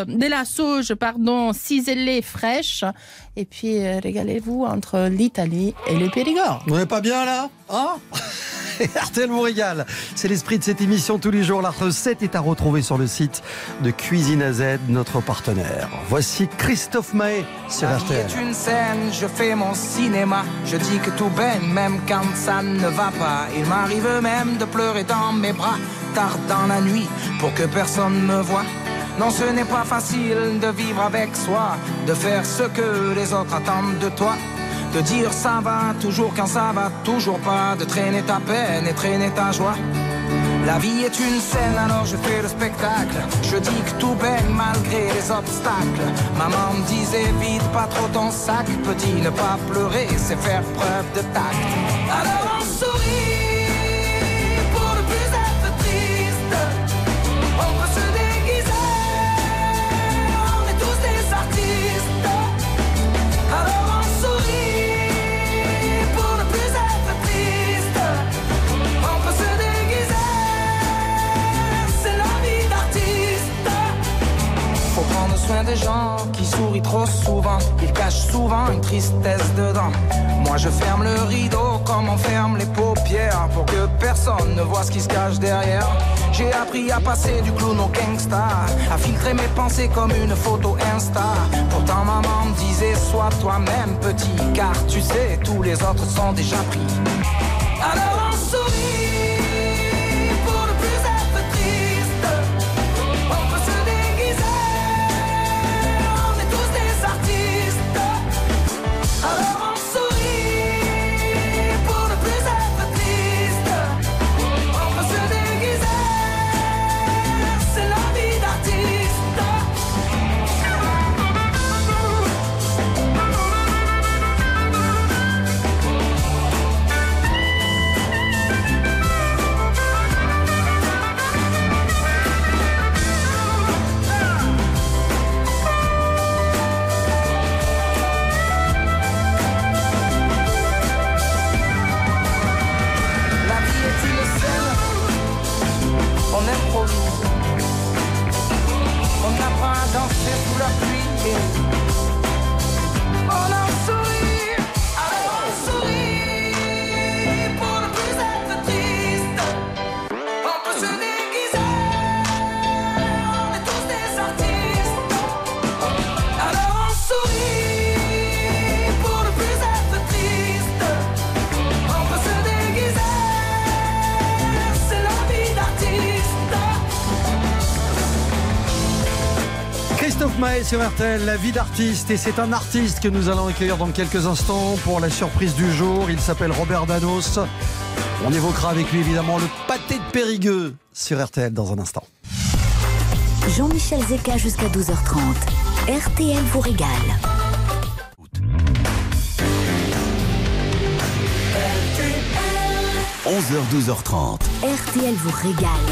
ciselée fraîche. Et puis régalez-vous entre l'Italie et le Périgord. On n'est pas bien là, hein? RTL vous régale. C'est l'esprit de cette émission tous les jours. La recette est à retrouver sur le site de Cuisine à Z, notre partenaire. Voici Christophe Maé sur La vie RTL. est une scène, je fais mon cinéma. Je dis que tout baigne, même quand ça ne va pas. Il m'arrive même de pleurer dans mes bras, tard dans la nuit, pour que personne me voie. Non, ce n'est pas facile de vivre avec soi, de faire ce que les autres attendent de toi. De dire ça va toujours quand ça va toujours pas, de traîner ta peine et traîner ta joie. La vie est une scène, alors je fais le spectacle. Je dis que tout baigne malgré les obstacles. Maman me disait vide pas trop ton sac. Petit, ne pas pleurer, c'est faire preuve de tact. Alors on sourit pour ne plus être triste. On peut se déguiser, on est tous des artistes. Alors on sourit pour ne plus être triste. On peut se déguiser, c'est la vie d'artiste. Faut prendre soin des gens qui sourient trop souvent. Ils cachent souvent une tristesse dedans. Moi je ferme le rideau comme on ferme les paupières, pour que personne ne voit ce qui se cache derrière. J'ai appris à passer du clown au gangsta, à filtrer mes pensées comme une photo Insta. Pourtant maman me disait sois toi-même petit, car tu sais tous les autres sont déjà pris. Alors on sourit pour ne plus être triste. On peut se déguiser, on est tous des artistes. Alors on sourit pour ne plus être triste. On peut se déguiser, c'est la vie d'artiste. La vie est une scène, on improvise. On apprend à danser sous la pluie. On en sourit, alors on sourit pour ne plus être triste. On peut se déguiser, on est tous des artistes. Alors on sourit pour ne plus être triste. On peut se déguiser, c'est la vie d'artiste. Christophe Maé sur RTL, la vie d'artiste. Et c'est un artiste que nous allons accueillir dans quelques instants pour la surprise du jour. Il s'appelle Robert Danos. On évoquera avec lui évidemment le pâté de Périgueux sur RTL dans un instant. Jean-Michel Zeka jusqu'à 12h30. RTL vous régale. 11h-12h30. RTL vous régale.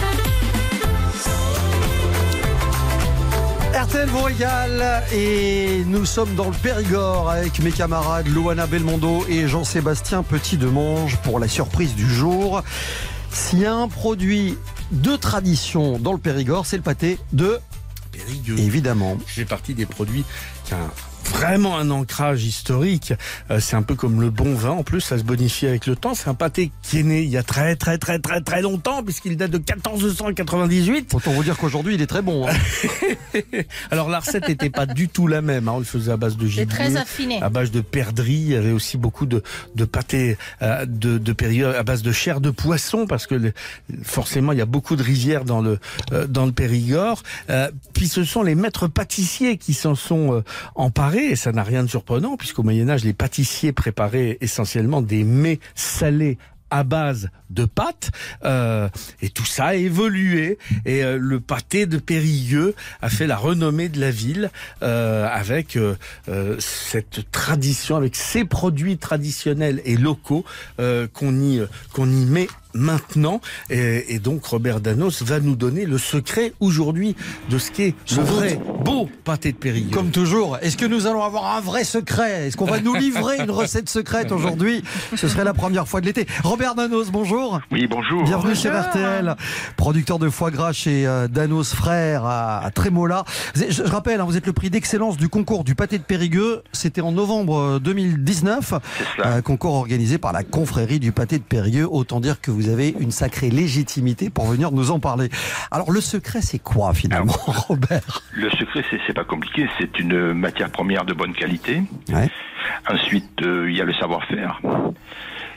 RTL vous régale et nous sommes dans le Périgord avec mes camarades Louana Belmondo et Jean-Sébastien Petit-Demange pour la surprise du jour. S'il y a un produit de tradition dans le Périgord, c'est le pâté de Périgueux. Évidemment. J'ai partie des produits qui ont vraiment un ancrage historique. C'est un peu comme le bon vin. En plus, ça se bonifie avec le temps. C'est un pâté qui est né il y a très longtemps, puisqu'il date de 1498. Autant vous dire qu'aujourd'hui, il est très bon. Hein. Alors, la recette n'était pas du tout la même. On le faisait à base de gibier, C'est très affiné. à base de perdrix. Il y avait aussi beaucoup de pâté de Périgueux à base de chair de poisson, parce que forcément, il y a beaucoup de rivières dans le Périgord. Puis, ce sont les maîtres pâtissiers qui s'en sont emparés. Et ça n'a rien de surprenant, puisqu'au Moyen-Âge, les pâtissiers préparaient essentiellement des mets salés à base de pâtes, et tout ça a évolué, et le pâté de Périgueux a fait la renommée de la ville, avec cette tradition, avec ces produits traditionnels et locaux qu'on y met maintenant, et donc Robert Danos va nous donner le secret aujourd'hui de ce qu'est le vrai beau pâté de Périgueux. Comme toujours, est-ce que nous allons avoir un vrai secret? Est-ce qu'on va nous livrer une recette secrète aujourd'hui? Ce serait la première fois de l'été. Robert Danos, bonjour. Oui, bonjour. Bienvenue chez RTL, producteur de foie gras chez Danos Frères à Trémola. Je rappelle, vous êtes le prix d'excellence du concours du pâté de Périgueux. C'était en novembre 2019. C'est cela. Concours organisé par la confrérie du pâté de Périgueux. Autant dire que vous avez une sacrée légitimité pour venir nous en parler. Alors le secret, c'est quoi finalement, Robert? Le secret, c'est pas compliqué. C'est une matière première de bonne qualité. Ouais. Ensuite, il y a le savoir-faire.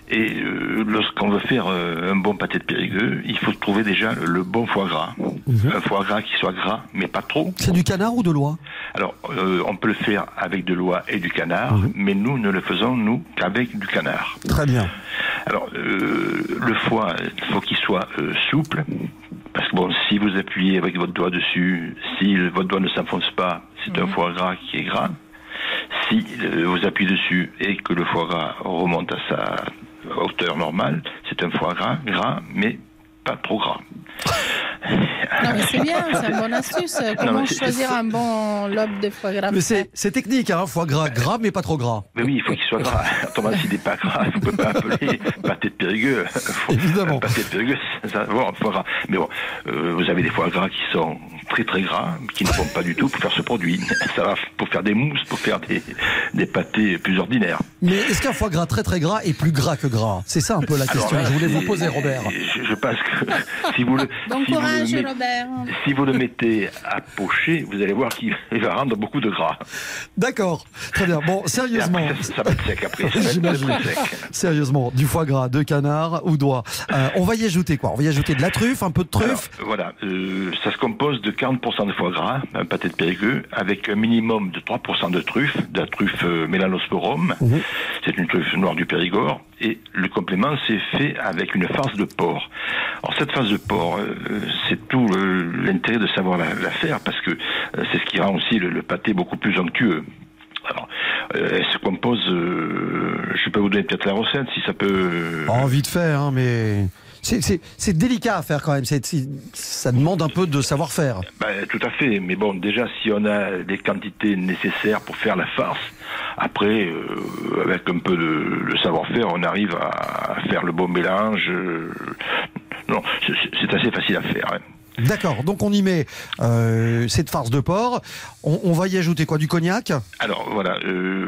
Et lorsqu'on veut faire un bon pâté de Périgueux, il faut trouver déjà le bon foie gras. Un foie gras qui soit gras, mais pas trop. C'est du canard ou de l'oie? Alors, on peut le faire avec de l'oie et du canard, mais nous ne le faisons, nous, qu'avec du canard. Très bien. Alors, le foie, il faut qu'il soit souple. Parce que bon, si vous appuyez avec votre doigt dessus, si votre doigt ne s'enfonce pas, c'est un foie gras qui est gras. Si vous appuyez dessus et que le foie gras remonte à sa hauteur normale, c'est un foie gras gras, mais pas trop gras. Non, mais c'est bien, c'est une bonne astuce. Comment choisir un bon lobe de foie gras? Mais c'est technique, hein, foie gras, mais pas trop gras. Mais oui, il faut qu'il soit gras. Autrement, s'il n'est pas gras, vous ne pouvez pas appeler pâté de Périgueux. Évidemment. Pâté de Périgueux, ça va avoir un foie gras. Mais bon, vous avez des foie gras qui sont très très gras, qui ne font pas du tout pour faire ce produit. Ça va pour faire des mousses, pour faire des pâtés plus ordinaires. Mais est-ce qu'un foie gras très très gras est plus gras que gras? C'est ça un peu la question que je voulais vous poser, Robert. Je pense que si vous le... Bon si courage, vous le met- Robert. Si vous le mettez à pocher, vous allez voir qu'il va rendre beaucoup de gras. D'accord, très bien. Bon, Et sérieusement. après, ça va être sec après. Ça va être J'imagine. très sec. Sérieusement, du foie gras, de canard ou d'oie. On va y ajouter quoi? On va y ajouter de la truffe, un peu de truffe. Alors, voilà, ça se compose de 40% de foie gras, un pâté de Périgueux, avec un minimum de 3% de la truffe Mélanosporum. C'est une truffe noire du Périgord. Et le complément, c'est fait avec une farce de porc. Alors cette farce de porc, c'est tout l'intérêt de savoir la faire, parce que c'est ce qui rend aussi le pâté beaucoup plus onctueux. Alors, elle se compose, je peux vous donner peut-être la recette, si ça peut... Vite fait, hein, mais c'est délicat à faire quand même. Ça demande un peu de savoir-faire. Tout à fait, mais bon, déjà, si on a les quantités nécessaires pour faire la farce, après, avec un peu de savoir-faire, on arrive à faire le bon mélange. Non, c'est assez facile à faire. Hein. D'accord, donc on y met cette farce de porc. On va y ajouter quoi? Du cognac? Alors voilà,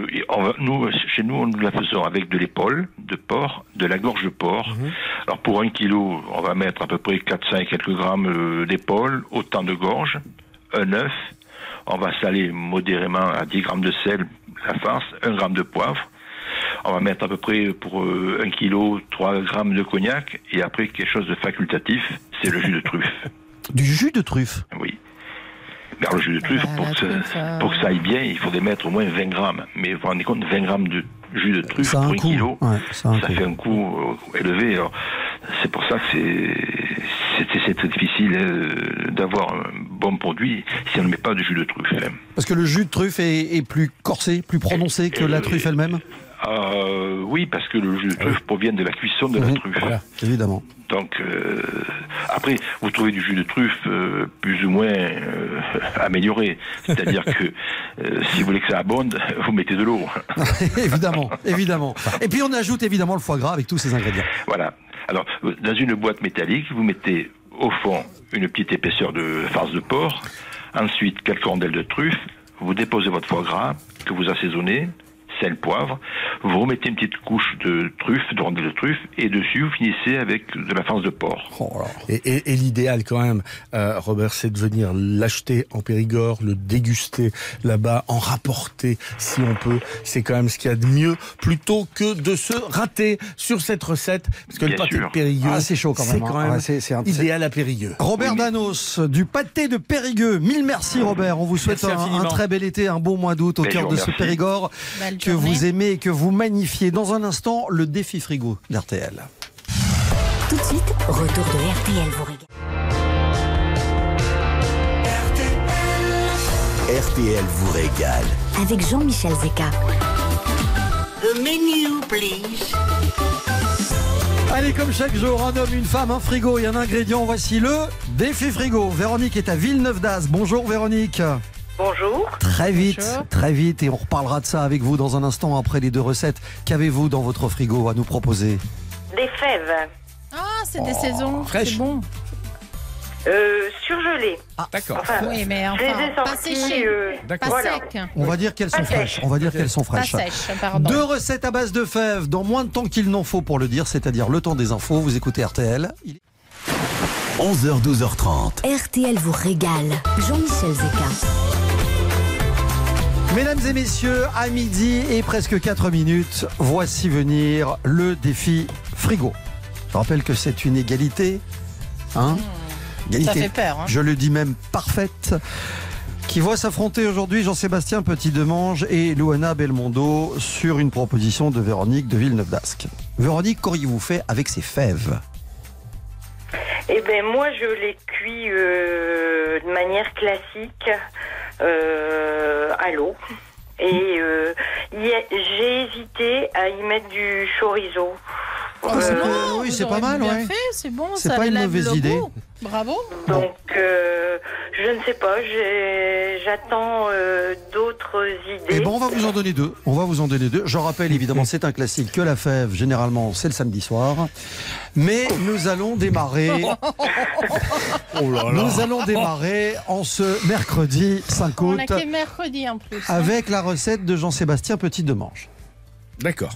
chez nous, nous la faisons avec de l'épaule de porc, de la gorge de porc. Alors pour 1 kilo, on va mettre à peu près 400 et quelques grammes d'épaule, autant de gorge, un œuf. On va saler modérément à 10 grammes de sel la farce, 1 gramme de poivre. On va mettre à peu près pour 1 kilo 3 grammes de cognac. Et après, quelque chose de facultatif, c'est le jus de truffe. Du jus de truffe? Oui. Alors le jus de truffe, pour que ça aille bien, il faudrait mettre au moins 20 grammes. Mais vous vous rendez compte, 20 grammes de jus de truffe pour 1 kilo, ça fait un coût élevé. Alors, c'est pour ça que c'est très difficile d'avoir un bon produit si on ne met pas de jus de truffe. Parce que le jus de truffe est plus corsé, plus prononcé que la truffe elle-même? Oui, parce que le jus de truffe provient de la cuisson de la truffe. Voilà, évidemment. Donc, après, vous trouvez du jus de truffe plus ou moins amélioré. C'est-à-dire que si vous voulez que ça abonde, vous mettez de l'eau. Évidemment, évidemment. Et puis on ajoute évidemment le foie gras avec tous ces ingrédients. Voilà. Alors, dans une boîte métallique, vous mettez au fond une petite épaisseur de farce de porc, ensuite quelques rondelles de truffe, vous déposez votre foie gras que vous assaisonnez, sel, poivre, vous remettez une petite couche de truffe, de rondelles de truffe, et dessus vous finissez avec de la farce de porc. Et l'idéal quand même, Robert, c'est de venir l'acheter en Périgord, le déguster là-bas, en rapporter si on peut. C'est quand même ce qu'il y a de mieux, plutôt que de se rater sur cette recette, parce que le pâté de Périgueux, c'est chaud quand même. C'est quand même idéal à Périgueux. Robert Danos, du pâté de Périgueux. Mille merci Robert, on vous souhaite un très bel été, un bon mois d'août au cœur de ce Périgord que vous aimez et que vous magnifiez. Dans un instant, le défi frigo d'RTL. Tout de suite, retour de RTL vous régale. RTL vous régale. Avec Jean-Michel Zeka. The menu, please. Allez, comme chaque jour, un homme, une femme, un frigo et un ingrédient. Voici le défi frigo. Véronique est à Villeneuve d'Ascq. Bonjour Véronique. Bonjour. Très vite, et on reparlera de ça avec vous dans un instant après les deux recettes. Qu'avez-vous dans votre frigo à nous proposer? Des fèves. Ah, c'est des saisons. fraîches. C'est bon. Surgelées. D'accord. Enfin, Oui, mais je les ai enfin, pas sorties, séchées. Pas voilà. sec. On va dire qu'elles sont fraîches. Pas sèches, pardon. Deux recettes à base de fèves dans moins de temps qu'il n'en faut pour le dire, c'est-à-dire le temps des infos. Vous écoutez RTL. 11h, 12h30. RTL vous régale. Jean-Michel Zeka. Mesdames et messieurs, à midi et presque 4 minutes, voici venir le défi frigo. Je rappelle que c'est une égalité. Égalité, Ça fait peur. je le dis même parfaite, qui voit s'affronter aujourd'hui Jean-Sébastien Petit-Demange et Louana Belmondo sur une proposition de Véronique de Villeneuve-d'Ascq. Véronique, qu'auriez-vous fait avec ces fèves ? Eh ben moi, je les cuis de manière classique à l'eau. Et j'ai hésité à y mettre du chorizo. Oui, c'est pas mal, bien ouais. fait, c'est bon, C'est ça pas une relève mauvaise le idée. goût. Bravo. Donc, je ne sais pas, j'attends d'autres idées. Eh ben, on va vous en donner deux. Je rappelle évidemment, c'est un classique que la fève, généralement, c'est le samedi soir. Mais nous allons démarrer. Nous allons démarrer en ce mercredi 5 On août n'a que mercredi en plus. avec la recette de Jean-Sébastien Petit-Demange. D'accord.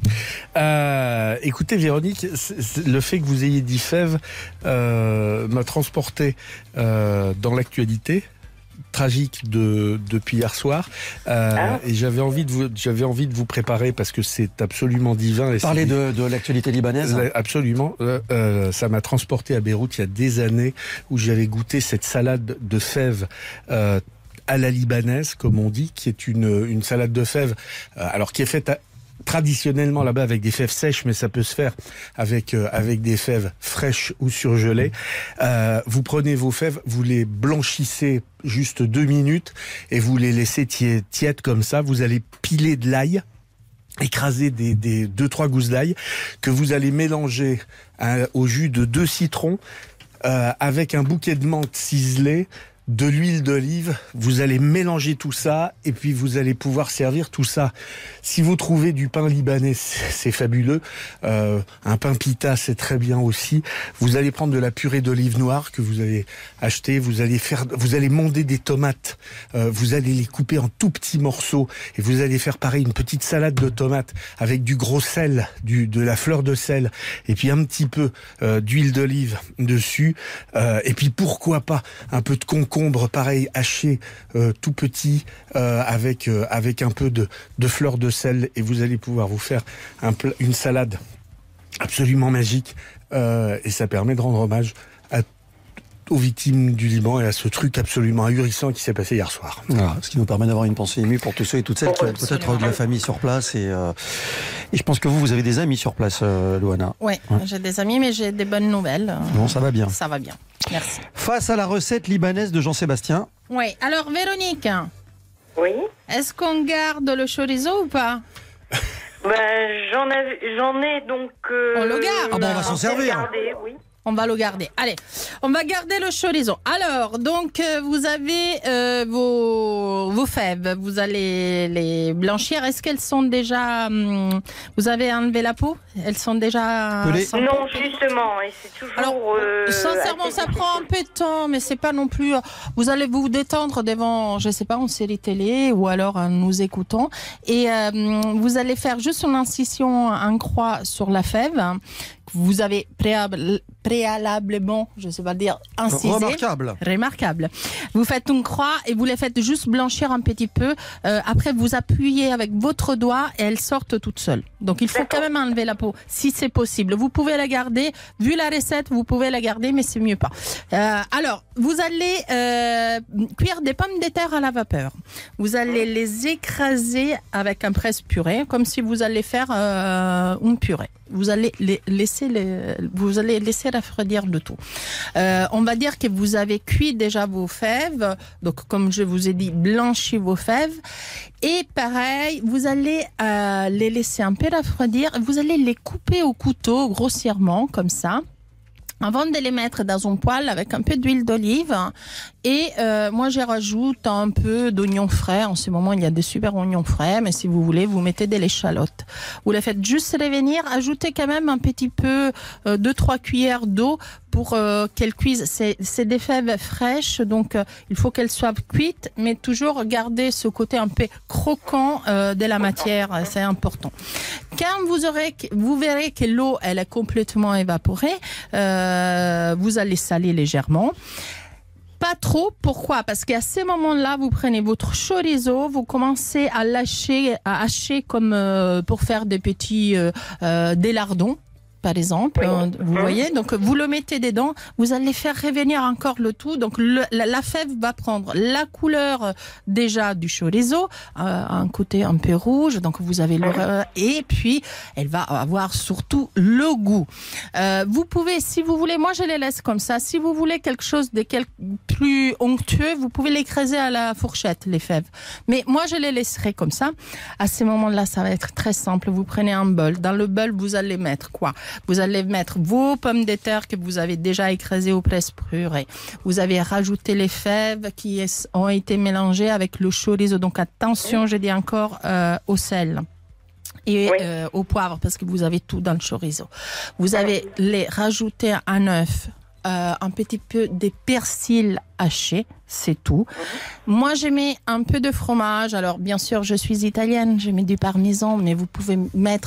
Écoutez Véronique, le fait que vous ayez dit fève m'a transporté dans l'actualité tragique depuis hier soir et j'avais envie de vous préparer parce que c'est absolument divin. Et Parler de l'actualité libanaise. Absolument. Ça m'a transporté à Beyrouth il y a des années où j'avais goûté cette salade de fèves à la libanaise, comme on dit, qui est une salade de fèves alors qui est faite traditionnellement là-bas avec des fèves sèches, mais ça peut se faire avec des fèves fraîches ou surgelées. Vous prenez vos fèves, vous les blanchissez juste 2 minutes et vous les laissez tièdes comme ça. Vous allez piler de l'ail, écraser des 2-3 gousses d'ail que vous allez mélanger au jus de 2 citrons avec un bouquet de menthe ciselé, de l'huile d'olive, vous allez mélanger tout ça et puis vous allez pouvoir servir tout ça. Si vous trouvez du pain libanais, c'est fabuleux. Un pain pita, c'est très bien aussi. Vous allez prendre de la purée d'olive noire que vous allez acheter. Vous allez monder des tomates. Vous allez les couper en tout petits morceaux et vous allez faire pareil une petite salade de tomates avec du gros sel, de la fleur de sel et puis un petit peu d'huile d'olive dessus. Et puis pourquoi pas un peu de concombre pareil haché tout petit avec un peu de fleur de sel et vous allez pouvoir vous faire une salade absolument magique et ça permet de rendre hommage aux victimes du Liban et à ce truc absolument ahurissant qui s'est passé hier soir. Voilà, ce qui nous permet d'avoir une pensée émue pour tous ceux et toutes celles qui ont peut-être de la famille sur place et je pense que vous avez des amis sur place, Louana. Oui, j'ai des amis, mais j'ai des bonnes nouvelles. Non, ça va bien. Ça va bien, merci. Face à la recette libanaise de Jean-Sébastien. Oui, alors Véronique. Oui. Est-ce qu'on garde le chorizo ou pas? J'en ai donc... On le garde. Ah bon, on va s'en servir. Garder, oui. On va le garder. Allez, on va garder le chorizo. Alors, donc, vous avez vos fèves. Vous allez les blanchir. Est-ce qu'elles sont déjà... vous avez enlevé la peau? Elles sont déjà... Non, justement. Et c'est toujours... Alors, sincèrement, ça prend un peu de temps, mais c'est pas non plus... Vous allez vous détendre devant, je sais pas, une série télé ou alors en nous écoutant. Et vous allez faire juste une incision en croix sur la fève. Vous avez préalablement, je sais pas dire, incisé. Remarquable. Vous faites une croix et vous les faites juste blanchir un petit peu. Après, vous appuyez avec votre doigt et elles sortent toutes seules. Donc, il faut quand même enlever la peau, si c'est possible. Vous pouvez la garder. Vu la recette, vous pouvez la garder, mais c'est mieux pas. Alors, vous allez cuire des pommes de terre à la vapeur. Vous allez les écraser avec un presse-purée, comme si vous allez faire une purée. Vous allez laisser refroidir le tout. On va dire que vous avez cuit déjà vos fèves. Donc, comme je vous ai dit, blanchez vos fèves. Et pareil, vous allez les laisser un peu refroidir. Vous allez les couper au couteau grossièrement, comme ça. Avant de les mettre dans un poêle avec un peu d'huile d'olive et moi je rajoute un peu d'oignons frais. En ce moment il y a des super oignons frais, mais si vous voulez vous mettez de l'échalote. Vous les faites juste revenir, ajoutez quand même un petit peu 2-3 cuillères d'eau pour qu'elles cuisent. C'est des fèves fraîches, donc il faut qu'elles soient cuites, mais toujours garder ce côté un peu croquant de la matière, c'est important. Quand vous verrez que l'eau elle est complètement évaporée, vous allez saler légèrement. Pas trop. Pourquoi? Parce qu'à ces moments-là, vous prenez votre chorizo, vous commencez à hacher comme pour faire des petits des lardons. Par exemple, vous voyez, donc vous le mettez dedans, vous allez faire revenir encore le tout, donc la fève va prendre la couleur déjà du chorizo, un côté un peu rouge, donc vous avez et puis elle va avoir surtout le goût. Vous pouvez, si vous voulez, moi je les laisse comme ça, si vous voulez quelque chose de plus onctueux, vous pouvez l'écraser à la fourchette, les fèves. Mais moi je les laisserai comme ça. À ces moments-là, ça va être très simple. Vous prenez un bol, dans le bol vous allez mettre quoi? Vous allez mettre vos pommes de terre que vous avez déjà écrasées au presse-purée. Vous avez rajouté les fèves qui ont été mélangées avec le chorizo. Donc attention, je dis encore au sel et au poivre parce que vous avez tout dans le chorizo. Vous avez rajouté un œuf, un petit peu de persil haché, c'est tout. Moi, je mets un peu de fromage. Alors, bien sûr, je suis italienne, je mets du parmesan, mais vous pouvez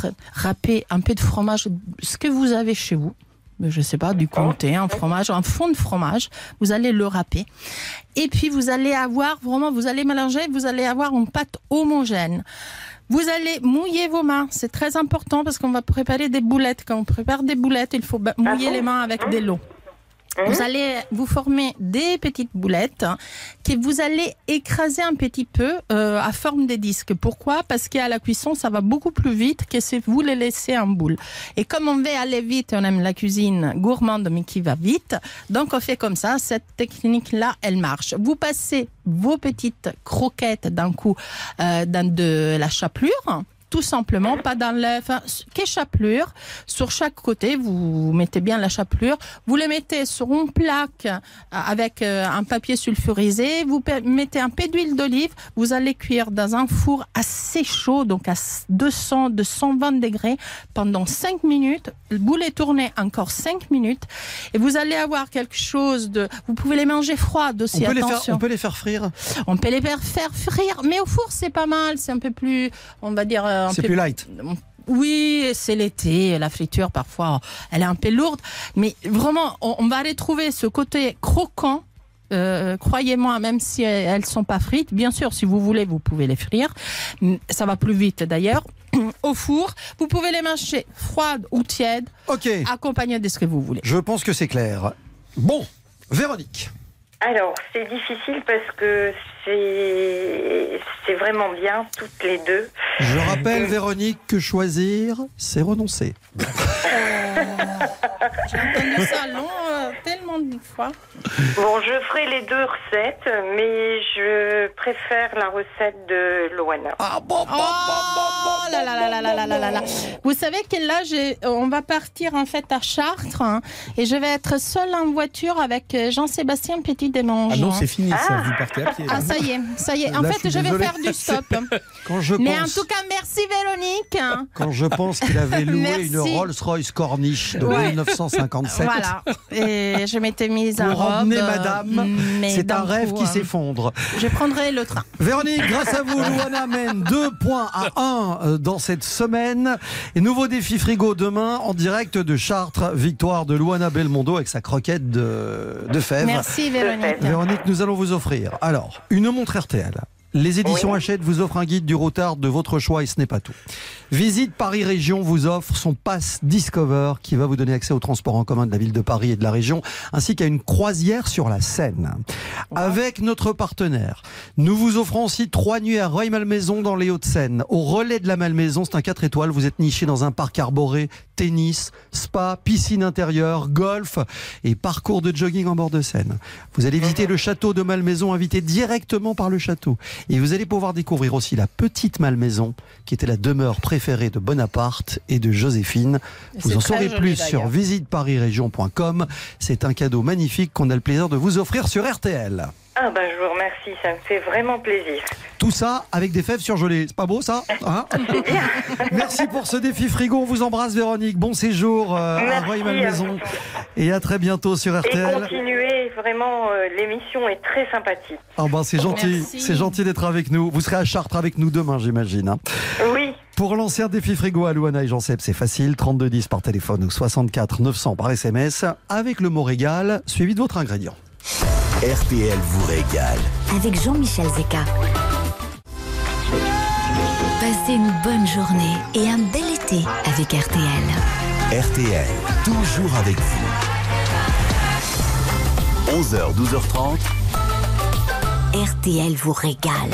râper un peu de fromage, ce que vous avez chez vous. Je sais pas, du comté, un fromage, un fond de fromage. Vous allez le râper. Et puis, vous allez mélanger, vous allez avoir une pâte homogène. Vous allez mouiller vos mains, c'est très important parce qu'on va préparer des boulettes. Quand on prépare des boulettes, il faut mouiller les mains avec de l'eau. Vous allez vous former des petites boulettes que vous allez écraser un petit peu à forme de disques. Pourquoi? Parce qu'à la cuisson, ça va beaucoup plus vite que si vous les laissez en boule. Et comme on veut aller vite, on aime la cuisine gourmande mais qui va vite, donc on fait comme ça. Cette technique-là, elle marche. Vous passez vos petites croquettes d'un coup dans de la chapelure. Tout simplement, pas dans l'œuf, qu'est chapelure. Sur chaque côté, vous mettez bien la chapelure. Vous le mettez sur une plaque avec un papier sulfurisé. Vous mettez un peu d'huile d'olive. Vous allez cuire dans un four assez chaud, donc à 220 degrés, pendant 5 minutes. Vous les tournez encore 5 minutes. Et vous allez avoir quelque chose de... Vous pouvez les manger froides aussi, attention. On peut les faire frire? On peut les faire frire, mais au four, c'est pas mal. C'est un peu plus, on va dire... C'est plus light. Oui, c'est l'été, la friture parfois, elle est un peu lourde, mais vraiment, on va aller trouver ce côté croquant. Croyez-moi, même si elles sont pas frites, bien sûr, si vous voulez, vous pouvez les frire. Ça va plus vite d'ailleurs. Au four, vous pouvez les manger froides ou tièdes, accompagnées de ce que vous voulez. Je pense que c'est clair. Bon, Véronique. Alors, c'est difficile parce que c'est vraiment bien, toutes les deux. Je rappelle, Véronique, que choisir, c'est renoncer. J'ai entendu ça tellement de fois. Bon, je ferai les deux recettes, mais je préfère la recette de Loana. Ah bon, là. Vous savez que là, on va partir en fait à Chartres et je vais être seule en voiture avec Jean-Sébastien Petit-Demange. Ah non, c'est fini ça, vous partez à pied. Ah, ça y est. En Là, fait, je vais faire du stop. Mais en tout cas, merci Véronique. Quand je pense qu'il avait loué une Rolls-Royce Corniche de 1957. Voilà. Et je m'étais mise en pour robe. emmener madame, c'est un rêve qui s'effondre. Je prendrai le train. Véronique, grâce à vous, Loana mène 2 points à 1 dans cette semaine. Et nouveau défi frigo demain en direct de Chartres. Victoire de Loana Belmondo avec sa croquette de fèves. Merci Véronique. Véronique, nous allons vous offrir alors une montre RTL. Les éditions Hachette vous offrent un guide du routard de votre choix et ce n'est pas tout. Visite Paris Région vous offre son pass Discover qui va vous donner accès au transport en commun de la ville de Paris et de la région ainsi qu'à une croisière sur la Seine. Avec notre partenaire, nous vous offrons aussi 3 nuits à Rueil-Malmaison dans les Hauts-de-Seine. Au relais de la Malmaison, c'est un 4 étoiles, vous êtes niché dans un parc arboré, tennis, spa, piscine intérieure, golf et parcours de jogging en bord de Seine. Vous allez visiter le château de Malmaison invité directement par le château. Et vous allez pouvoir découvrir aussi la petite Malmaison, qui était la demeure préférée de Bonaparte et de Joséphine. Vous en saurez plus sur visiteparisrégion.com. C'est un cadeau magnifique qu'on a le plaisir de vous offrir sur RTL. Ah ben je vous remercie, ça me fait vraiment plaisir. Tout ça avec des fèves surgelées. C'est pas beau ça, hein? Merci pour ce défi frigo. On vous embrasse Véronique. Bon séjour à Rueil-Malmaison. Et à très bientôt sur RTL. Et continuez, vraiment, l'émission est très sympathique. Ah ben c'est gentil, c'est gentil d'être avec nous. Vous serez à Chartres avec nous demain, j'imagine. Hein. Oui. Pour lancer un défi frigo à Loana et Jean-Seb, c'est facile. 3210 par téléphone ou 64 900 par SMS avec le mot régal suivi de votre ingrédient. RTL vous régale. Avec Jean-Michel Zeka. Passez une bonne journée et un bel été avec RTL. RTL, toujours avec vous. 11h, 12h30. RTL vous régale.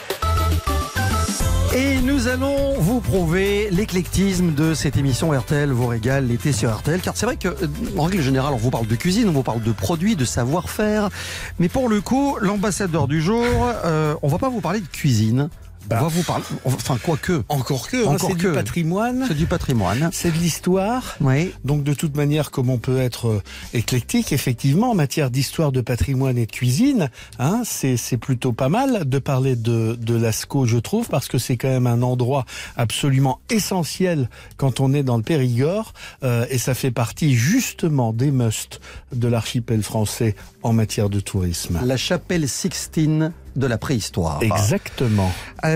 Et nous allons vous prouver l'éclectisme de cette émission RTL vous régale l'été sur RTL. Car c'est vrai que, en règle générale, on vous parle de cuisine, on vous parle de produits, de savoir-faire. Mais pour le coup, l'ambassadeur du jour, on va pas vous parler de cuisine. On va vous parler, enfin quoique. Encore que, c'est du patrimoine. C'est du patrimoine. C'est de l'histoire. Oui. Donc de toute manière, comme on peut être éclectique, effectivement, en matière d'histoire, de patrimoine et de cuisine, hein, c'est plutôt pas mal de parler de Lascaux, je trouve, parce que c'est quand même un endroit absolument essentiel quand on est dans le Périgord, et ça fait partie justement des musts de l'archipel français en matière de tourisme. La chapelle Sixtine de la préhistoire. Exactement.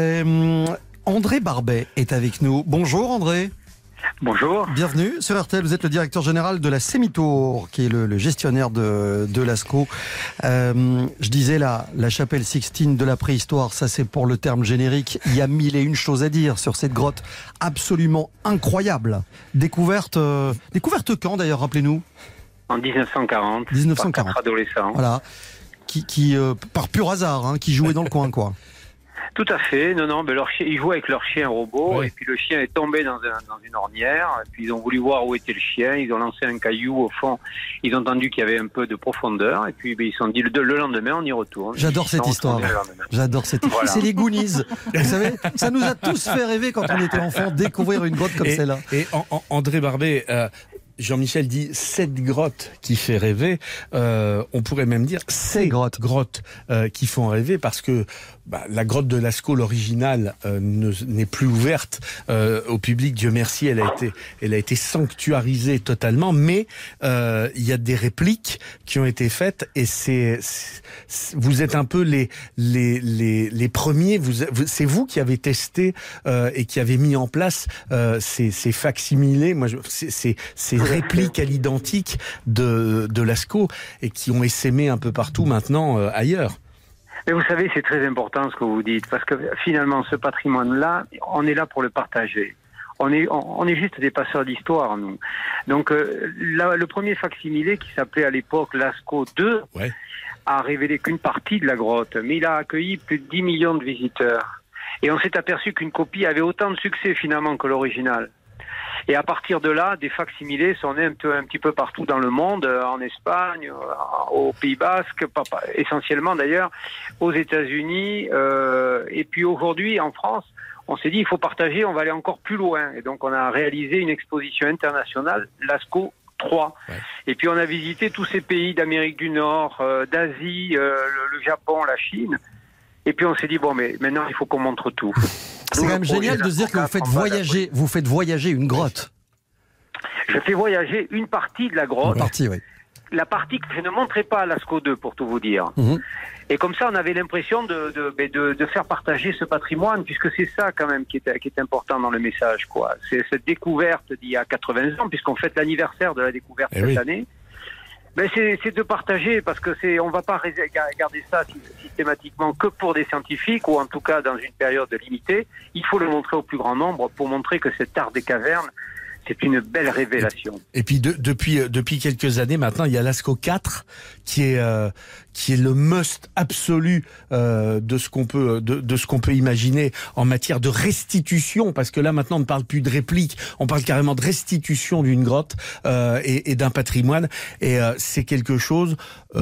André Barbet est avec nous. Bonjour André. Bonjour. Bienvenue sur RTL. Vous êtes le directeur général de la Sémitour, qui est le gestionnaire de Lascaux. Je disais la chapelle Sixtine de la préhistoire, ça c'est pour le terme générique. Il y a mille et une choses à dire sur cette grotte absolument incroyable. Découverte quand d'ailleurs, rappelez-nous? En 1940. 1940. Par 4 adolescents. Voilà. Qui par pur hasard, hein, qui jouaient dans le coin, quoi. Tout à fait. Non, mais ils jouaient avec leur chien robot, Oui. et puis le chien est tombé dans une ornière, et puis ils ont voulu voir où était le chien, ils ont lancé un caillou au fond, ils ont entendu qu'il y avait un peu de profondeur, et puis ils se sont dit le lendemain on y retourne. J'adore cette histoire. J'adore cette histoire. Voilà. C'est les Goonies. Vous savez, ça nous a tous fait rêver quand on était enfant, découvrir une grotte comme celle-là. Et André Barbet, Jean-Michel dit cette grotte qui fait rêver. On pourrait même dire ces grottes qui font rêver, parce que la grotte de Lascaux, l'originale, n'est plus ouverte au public. Dieu merci, elle a été sanctuarisée totalement. Mais il y a des répliques qui ont été faites, et vous êtes un peu les premiers. C'est vous qui avez testé et qui avez mis en place ces facsimilés. Ces répliques à l'identique de Lascaux, et qui ont essaimé un peu partout maintenant ailleurs. Mais vous savez, c'est très important ce que vous dites, parce que finalement, ce patrimoine-là, on est là pour le partager. On est juste des passeurs d'histoire, nous. Donc, le premier facsimilé, qui s'appelait à l'époque Lascaux 2, a révélé qu'une partie de la grotte, mais il a accueilli plus de 10 millions de visiteurs. Et on s'est aperçu qu'une copie avait autant de succès finalement que l'original. Et à partir de là, des facsimilés sont nés un petit peu partout dans le monde, en Espagne, au Pays Basque, essentiellement d'ailleurs, aux États-Unis. Et puis aujourd'hui, en France, on s'est dit il faut partager, on va aller encore plus loin. Et donc on a réalisé une exposition internationale, Lascaux 3. Ouais. Et puis on a visité tous ces pays d'Amérique du Nord, d'Asie, le Japon, la Chine. Et puis on s'est dit bon, mais maintenant il faut qu'on montre tout. C'est quand même génial de se dire que vous faites voyager une grotte. Je fais voyager une partie de la grotte. Une partie, oui. La partie que je ne montrais pas à Lascaux 2, pour tout vous dire. Mmh. Et comme ça, on avait l'impression de faire partager ce patrimoine, puisque c'est ça quand même qui est important dans le message, quoi. C'est cette découverte d'il y a 80 ans, puisqu'on fête l'anniversaire de la découverte cette année. Ben c'est de partager, parce que on va pas garder ça systématiquement que pour des scientifiques, ou en tout cas dans une période limitée. Il faut le montrer au plus grand nombre pour montrer que cet art des cavernes, c'est une belle révélation. Et puis depuis quelques années maintenant, il y a Lascaux 4 qui est le must absolu de ce qu'on peut imaginer en matière de restitution, parce que là maintenant on ne parle plus de réplique, on parle carrément de restitution d'une grotte et d'un patrimoine, et c'est quelque chose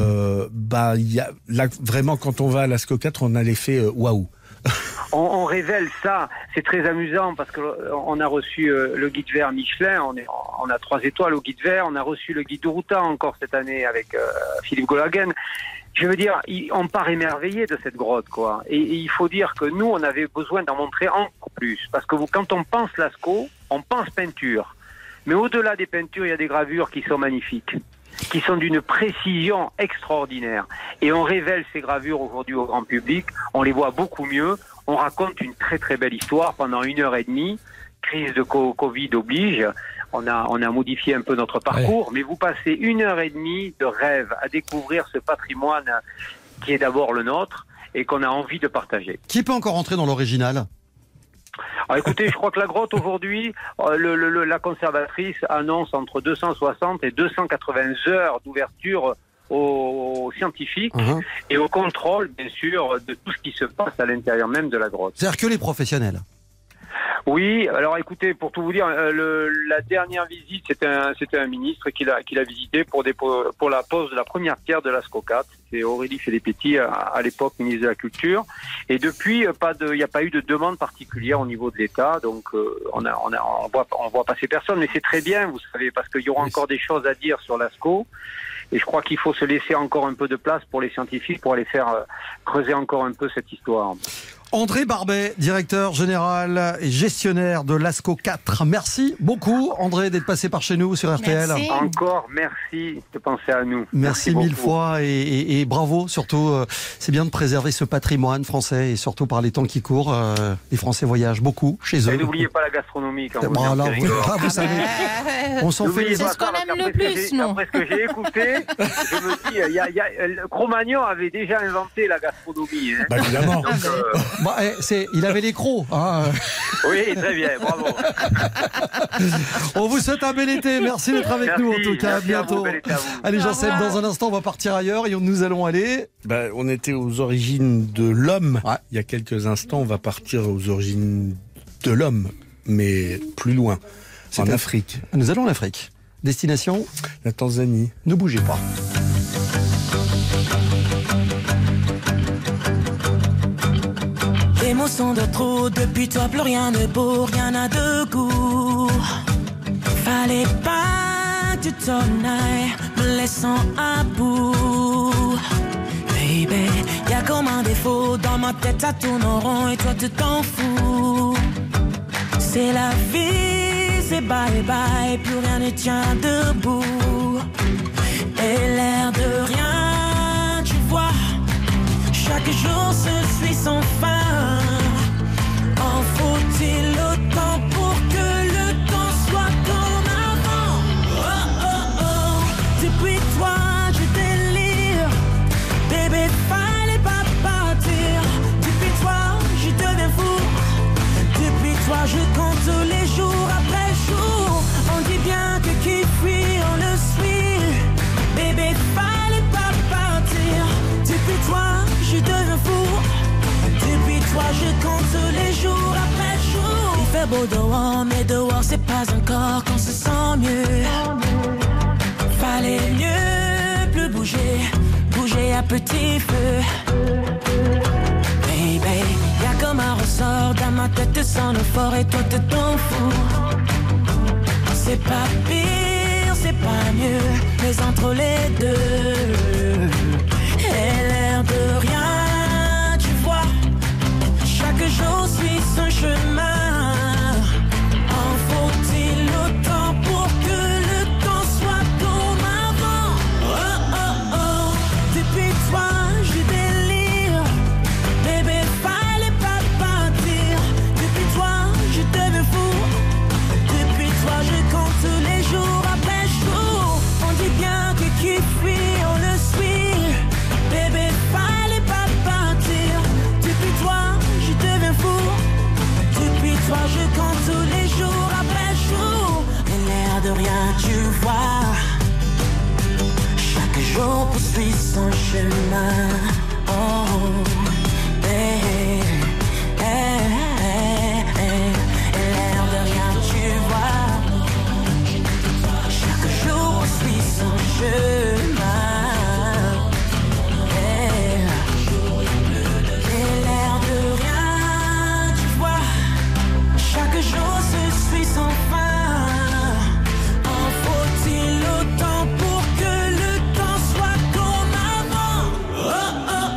il y a là vraiment, quand on va à Lascaux 4, on a l'effet waouh. On révèle ça, c'est très amusant, parce qu'on a reçu le guide vert Michelin, on a 3 étoiles au guide vert, on a reçu le guide Routa encore cette année avec Philippe Gollagen. Je veux dire, on part émerveillé de cette grotte, quoi. Et il faut dire que nous, on avait besoin d'en montrer encore plus, parce que quand on pense Lascaux, on pense peinture. Mais au-delà des peintures, il y a des gravures qui sont magnifiques, qui sont d'une précision extraordinaire. Et on révèle ces gravures aujourd'hui au grand public, on les voit beaucoup mieux, on raconte une très très belle histoire pendant 1h30, crise de Covid oblige, on a modifié un peu notre parcours, mais vous passez 1h30 de rêve à découvrir ce patrimoine qui est d'abord le nôtre et qu'on a envie de partager. Qui peut encore entrer dans l'original ? Alors écoutez, je crois que la grotte aujourd'hui, la conservatrice annonce entre 260 et 280 heures d'ouverture aux scientifiques et au contrôle, bien sûr, de tout ce qui se passe à l'intérieur même de la grotte. C'est-à-dire que les professionnels. Oui, alors écoutez, pour tout vous dire, la dernière visite, c'était un ministre qui l'a visité pour la pose de la première pierre de Lascaux 4. C'est Aurélie Filippetti, à l'époque ministre de la Culture. Et depuis, il n'y a pas eu de demande particulière au niveau de l'État. Donc, on voit passer personne. Mais c'est très bien, vous savez, parce qu'il y aura encore des choses à dire sur Lascaux. Et je crois qu'il faut se laisser encore un peu de place pour les scientifiques, pour aller faire creuser encore un peu cette histoire. André Barbet, directeur général et gestionnaire de Lascaux 4. Merci beaucoup, André, d'être passé par chez nous sur RTL. Merci. Encore merci de penser à nous. Merci mille fois et bravo, surtout, c'est bien de préserver ce patrimoine français et surtout par les temps qui courent, les Français voyagent beaucoup chez eux. Et n'oubliez pas la gastronomie quand vous vous savez, on s'en fait. C'est ce qu'on aime le plus, non ? Après ce que j'ai écouté, je me dis, Cro-Magnon avait déjà inventé la gastronomie. Hein. Bah évidemment. Donc, il avait les crocs. Hein. Oui, très bien, bravo. On vous souhaite un bel été. Merci d'être avec nous en tout cas. À bientôt. Allez, Jean-Seb, dans un instant, on va partir ailleurs et nous allons aller. On était aux origines de l'homme. Il y a quelques instants, on va partir aux origines de l'homme, mais plus loin, en Afrique. Nous allons en Afrique. Destination ? La Tanzanie. Ne bougez pas. Émotion de trop, depuis toi plus rien de beau, rien n'a de goût. Fallait pas que tu t'en ailles, me laissant à bout. Baby, y'a comme un défaut, dans ma tête ça tourne en rond et toi tu t'en fous. C'est la vie, c'est bye bye, plus rien ne tient debout. Et l'air de rien, tu vois, chaque jour se suit sans fin. En faut-il autant pour que le temps soit comme avant? Oh oh oh, depuis toi je délire. Bébé, fallait pas partir. Depuis toi je deviens fou. Depuis toi je compte tous les jours après jour. On dit bien que qui fuit on le suit. Bébé, fallait pas partir. Depuis toi je deviens fou. Depuis toi je compte tous les jours après jour. Il fait beau dehors mais dehors c'est pas encore qu'on se sent mieux. Fallait mieux plus bouger, bouger à petit feu. Baby, y'a comme un ressort dans ma tête sans le fort et toi te t'en fous. C'est pas pire, c'est pas mieux, mais entre les deux, et l'air de rien, tu vois. Chaque jour suit son chemin. En faut-il autant pour que le temps soit comme avant? Oh oh oh, depuis toi je délire. Bébé, fallait pas partir. Depuis toi je deviens fou. Depuis toi je compte tous les jours après jour. On dit bien que qui fuit on le suit. Bébé, fallait pas partir. Depuis toi je deviens fou. Depuis toi je compte tous les jours après jour. Et l'air de rien tu vois. Chaque jour poursuit son chemin. Oh, hey, hey, hey, hey. Et l'air de rien tu vois. Chaque jour poursuit son chemin. Hey. Et l'air de rien tu vois. Chaque jour se suit sans fin. En faut-il autant pour que le temps soit comme avant? Oh oh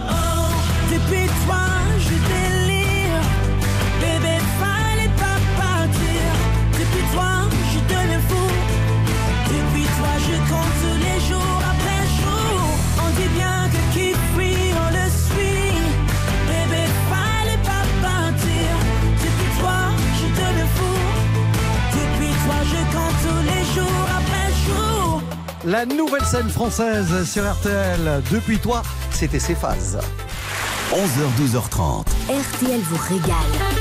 La nouvelle scène française sur RTL. Depuis toi, c'était ses phases. 11h, 12h30. RTL vous régale.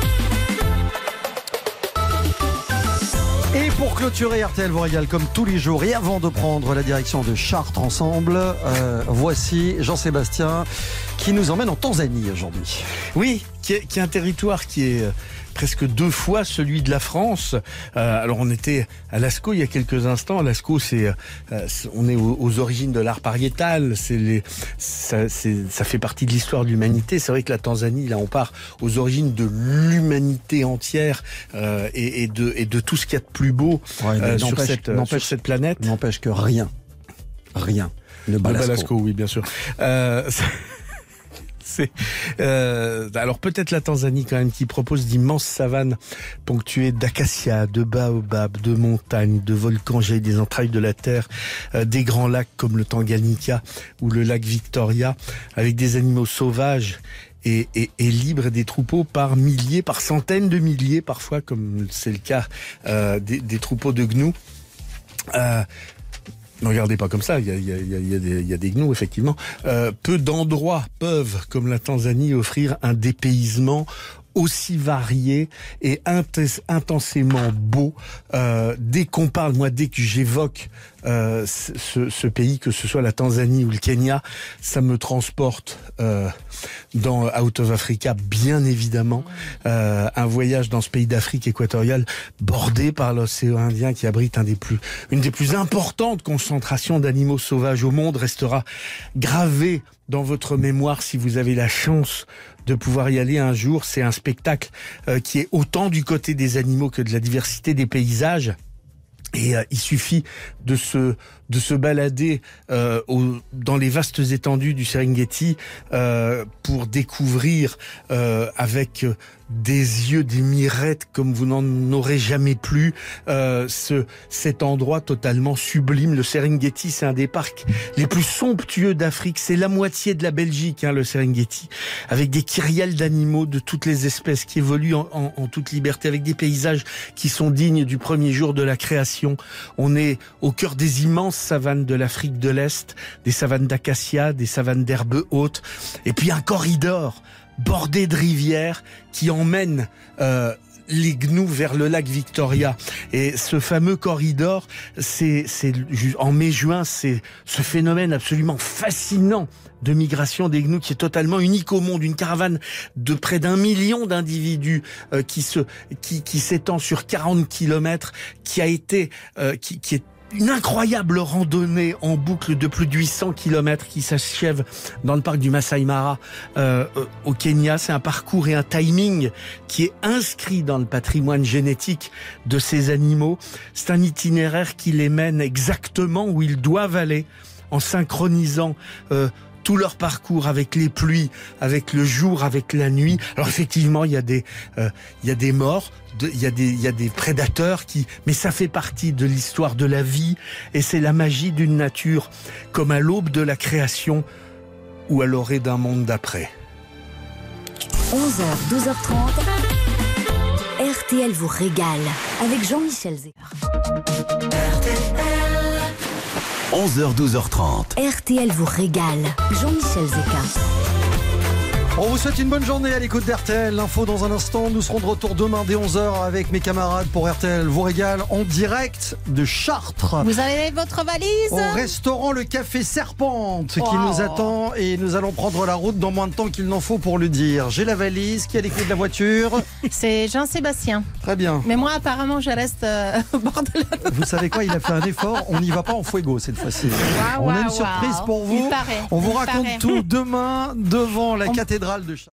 Et pour clôturer RTL vous régale comme tous les jours et avant de prendre la direction de Chartres ensemble, voici Jean-Sébastien qui nous emmène en Tanzanie aujourd'hui. Oui, qui est un territoire qui est presque 2 fois celui de la France. Alors on était à Lascaux il y a quelques instants. Lascaux, on est aux origines de l'art pariétal. Ça fait partie de l'histoire de l'humanité. C'est vrai que la Tanzanie, là, on part aux origines de l'humanité entière et de tout ce qu'il y a de plus beau sur cette planète. N'empêche que rien ne bat Lascaux, oui, bien sûr. Alors peut-être la Tanzanie quand même qui propose d'immenses savanes ponctuées d'acacias, de baobabs, de montagnes, de volcans jaillis des entrailles de la terre, des grands lacs comme le Tanganyika ou le lac Victoria, avec des animaux sauvages et libres, des troupeaux par milliers, par centaines de milliers parfois, comme c'est le cas des troupeaux de gnous. Ne regardez pas comme ça, il y a des gnous, effectivement. Peu d'endroits peuvent, comme la Tanzanie, offrir un dépaysement aussi varié et intensément beau. Dès qu'on parle, dès que j'évoque ce pays, que ce soit la Tanzanie ou le Kenya, ça me transporte dans Out of Africa, bien évidemment. Un voyage dans ce pays d'Afrique équatoriale bordé par l'océan Indien qui abrite une des plus importantes concentrations d'animaux sauvages au monde restera gravé dans votre mémoire si vous avez la chance de pouvoir y aller un jour. C'est un spectacle qui est autant du côté des animaux que de la diversité des paysages. Et il suffit de se balader dans les vastes étendues du Serengeti pour découvrir avec des yeux, des mirettes comme vous n'en aurez jamais plus cet endroit totalement sublime. Le Serengeti, c'est un des parcs les plus somptueux d'Afrique. C'est la moitié de la Belgique, le Serengeti, avec des kyrielles d'animaux de toutes les espèces qui évoluent en toute liberté, avec des paysages qui sont dignes du premier jour de la création. On est au cœur des immenses savanes de l'Afrique de l'Est, des savanes d'acacias, des savanes d'herbes hautes, et puis un corridor bordé de rivières qui emmène les gnous vers le lac Victoria. Et ce fameux corridor, c'est en mai-juin, c'est ce phénomène absolument fascinant de migration des gnous qui est totalement unique au monde. Une caravane de près d'1 million d'individus qui s'étend sur 40 kilomètres, qui est une incroyable randonnée en boucle de plus de 800 kilomètres qui s'achève dans le parc du Masai Mara au Kenya. C'est un parcours et un timing qui est inscrit dans le patrimoine génétique de ces animaux. C'est un itinéraire qui les mène exactement où ils doivent aller en synchronisant tout leur parcours avec les pluies, avec le jour, avec la nuit. Alors effectivement, il y a des morts, il y a des prédateurs mais ça fait partie de l'histoire de la vie et c'est la magie d'une nature comme à l'aube de la création ou à l'orée d'un monde d'après. 11h, 12h30. RTL vous régale avec Jean-Michel Zeka. 11h, 12h30. RTL vous régale. Jean-Michel Zeka. On vous souhaite une bonne journée à l'écoute d'RTL. L'info dans un instant. Nous serons de retour demain dès 11h avec mes camarades pour RTL vous régale en direct de Chartres. Vous avez votre valise au restaurant Le Café Serpente qui nous attend et nous allons prendre la route dans moins de temps qu'il n'en faut pour le dire. J'ai la valise. Qui a les clés de la voiture? C'est Jean-Sébastien. Très bien. Mais moi apparemment je reste au bord de la... Vous savez quoi, il a fait un effort. On n'y va pas en fuego cette fois-ci. On a une surprise pour vous. On vous raconte tout demain devant la cathédrale de Chartres.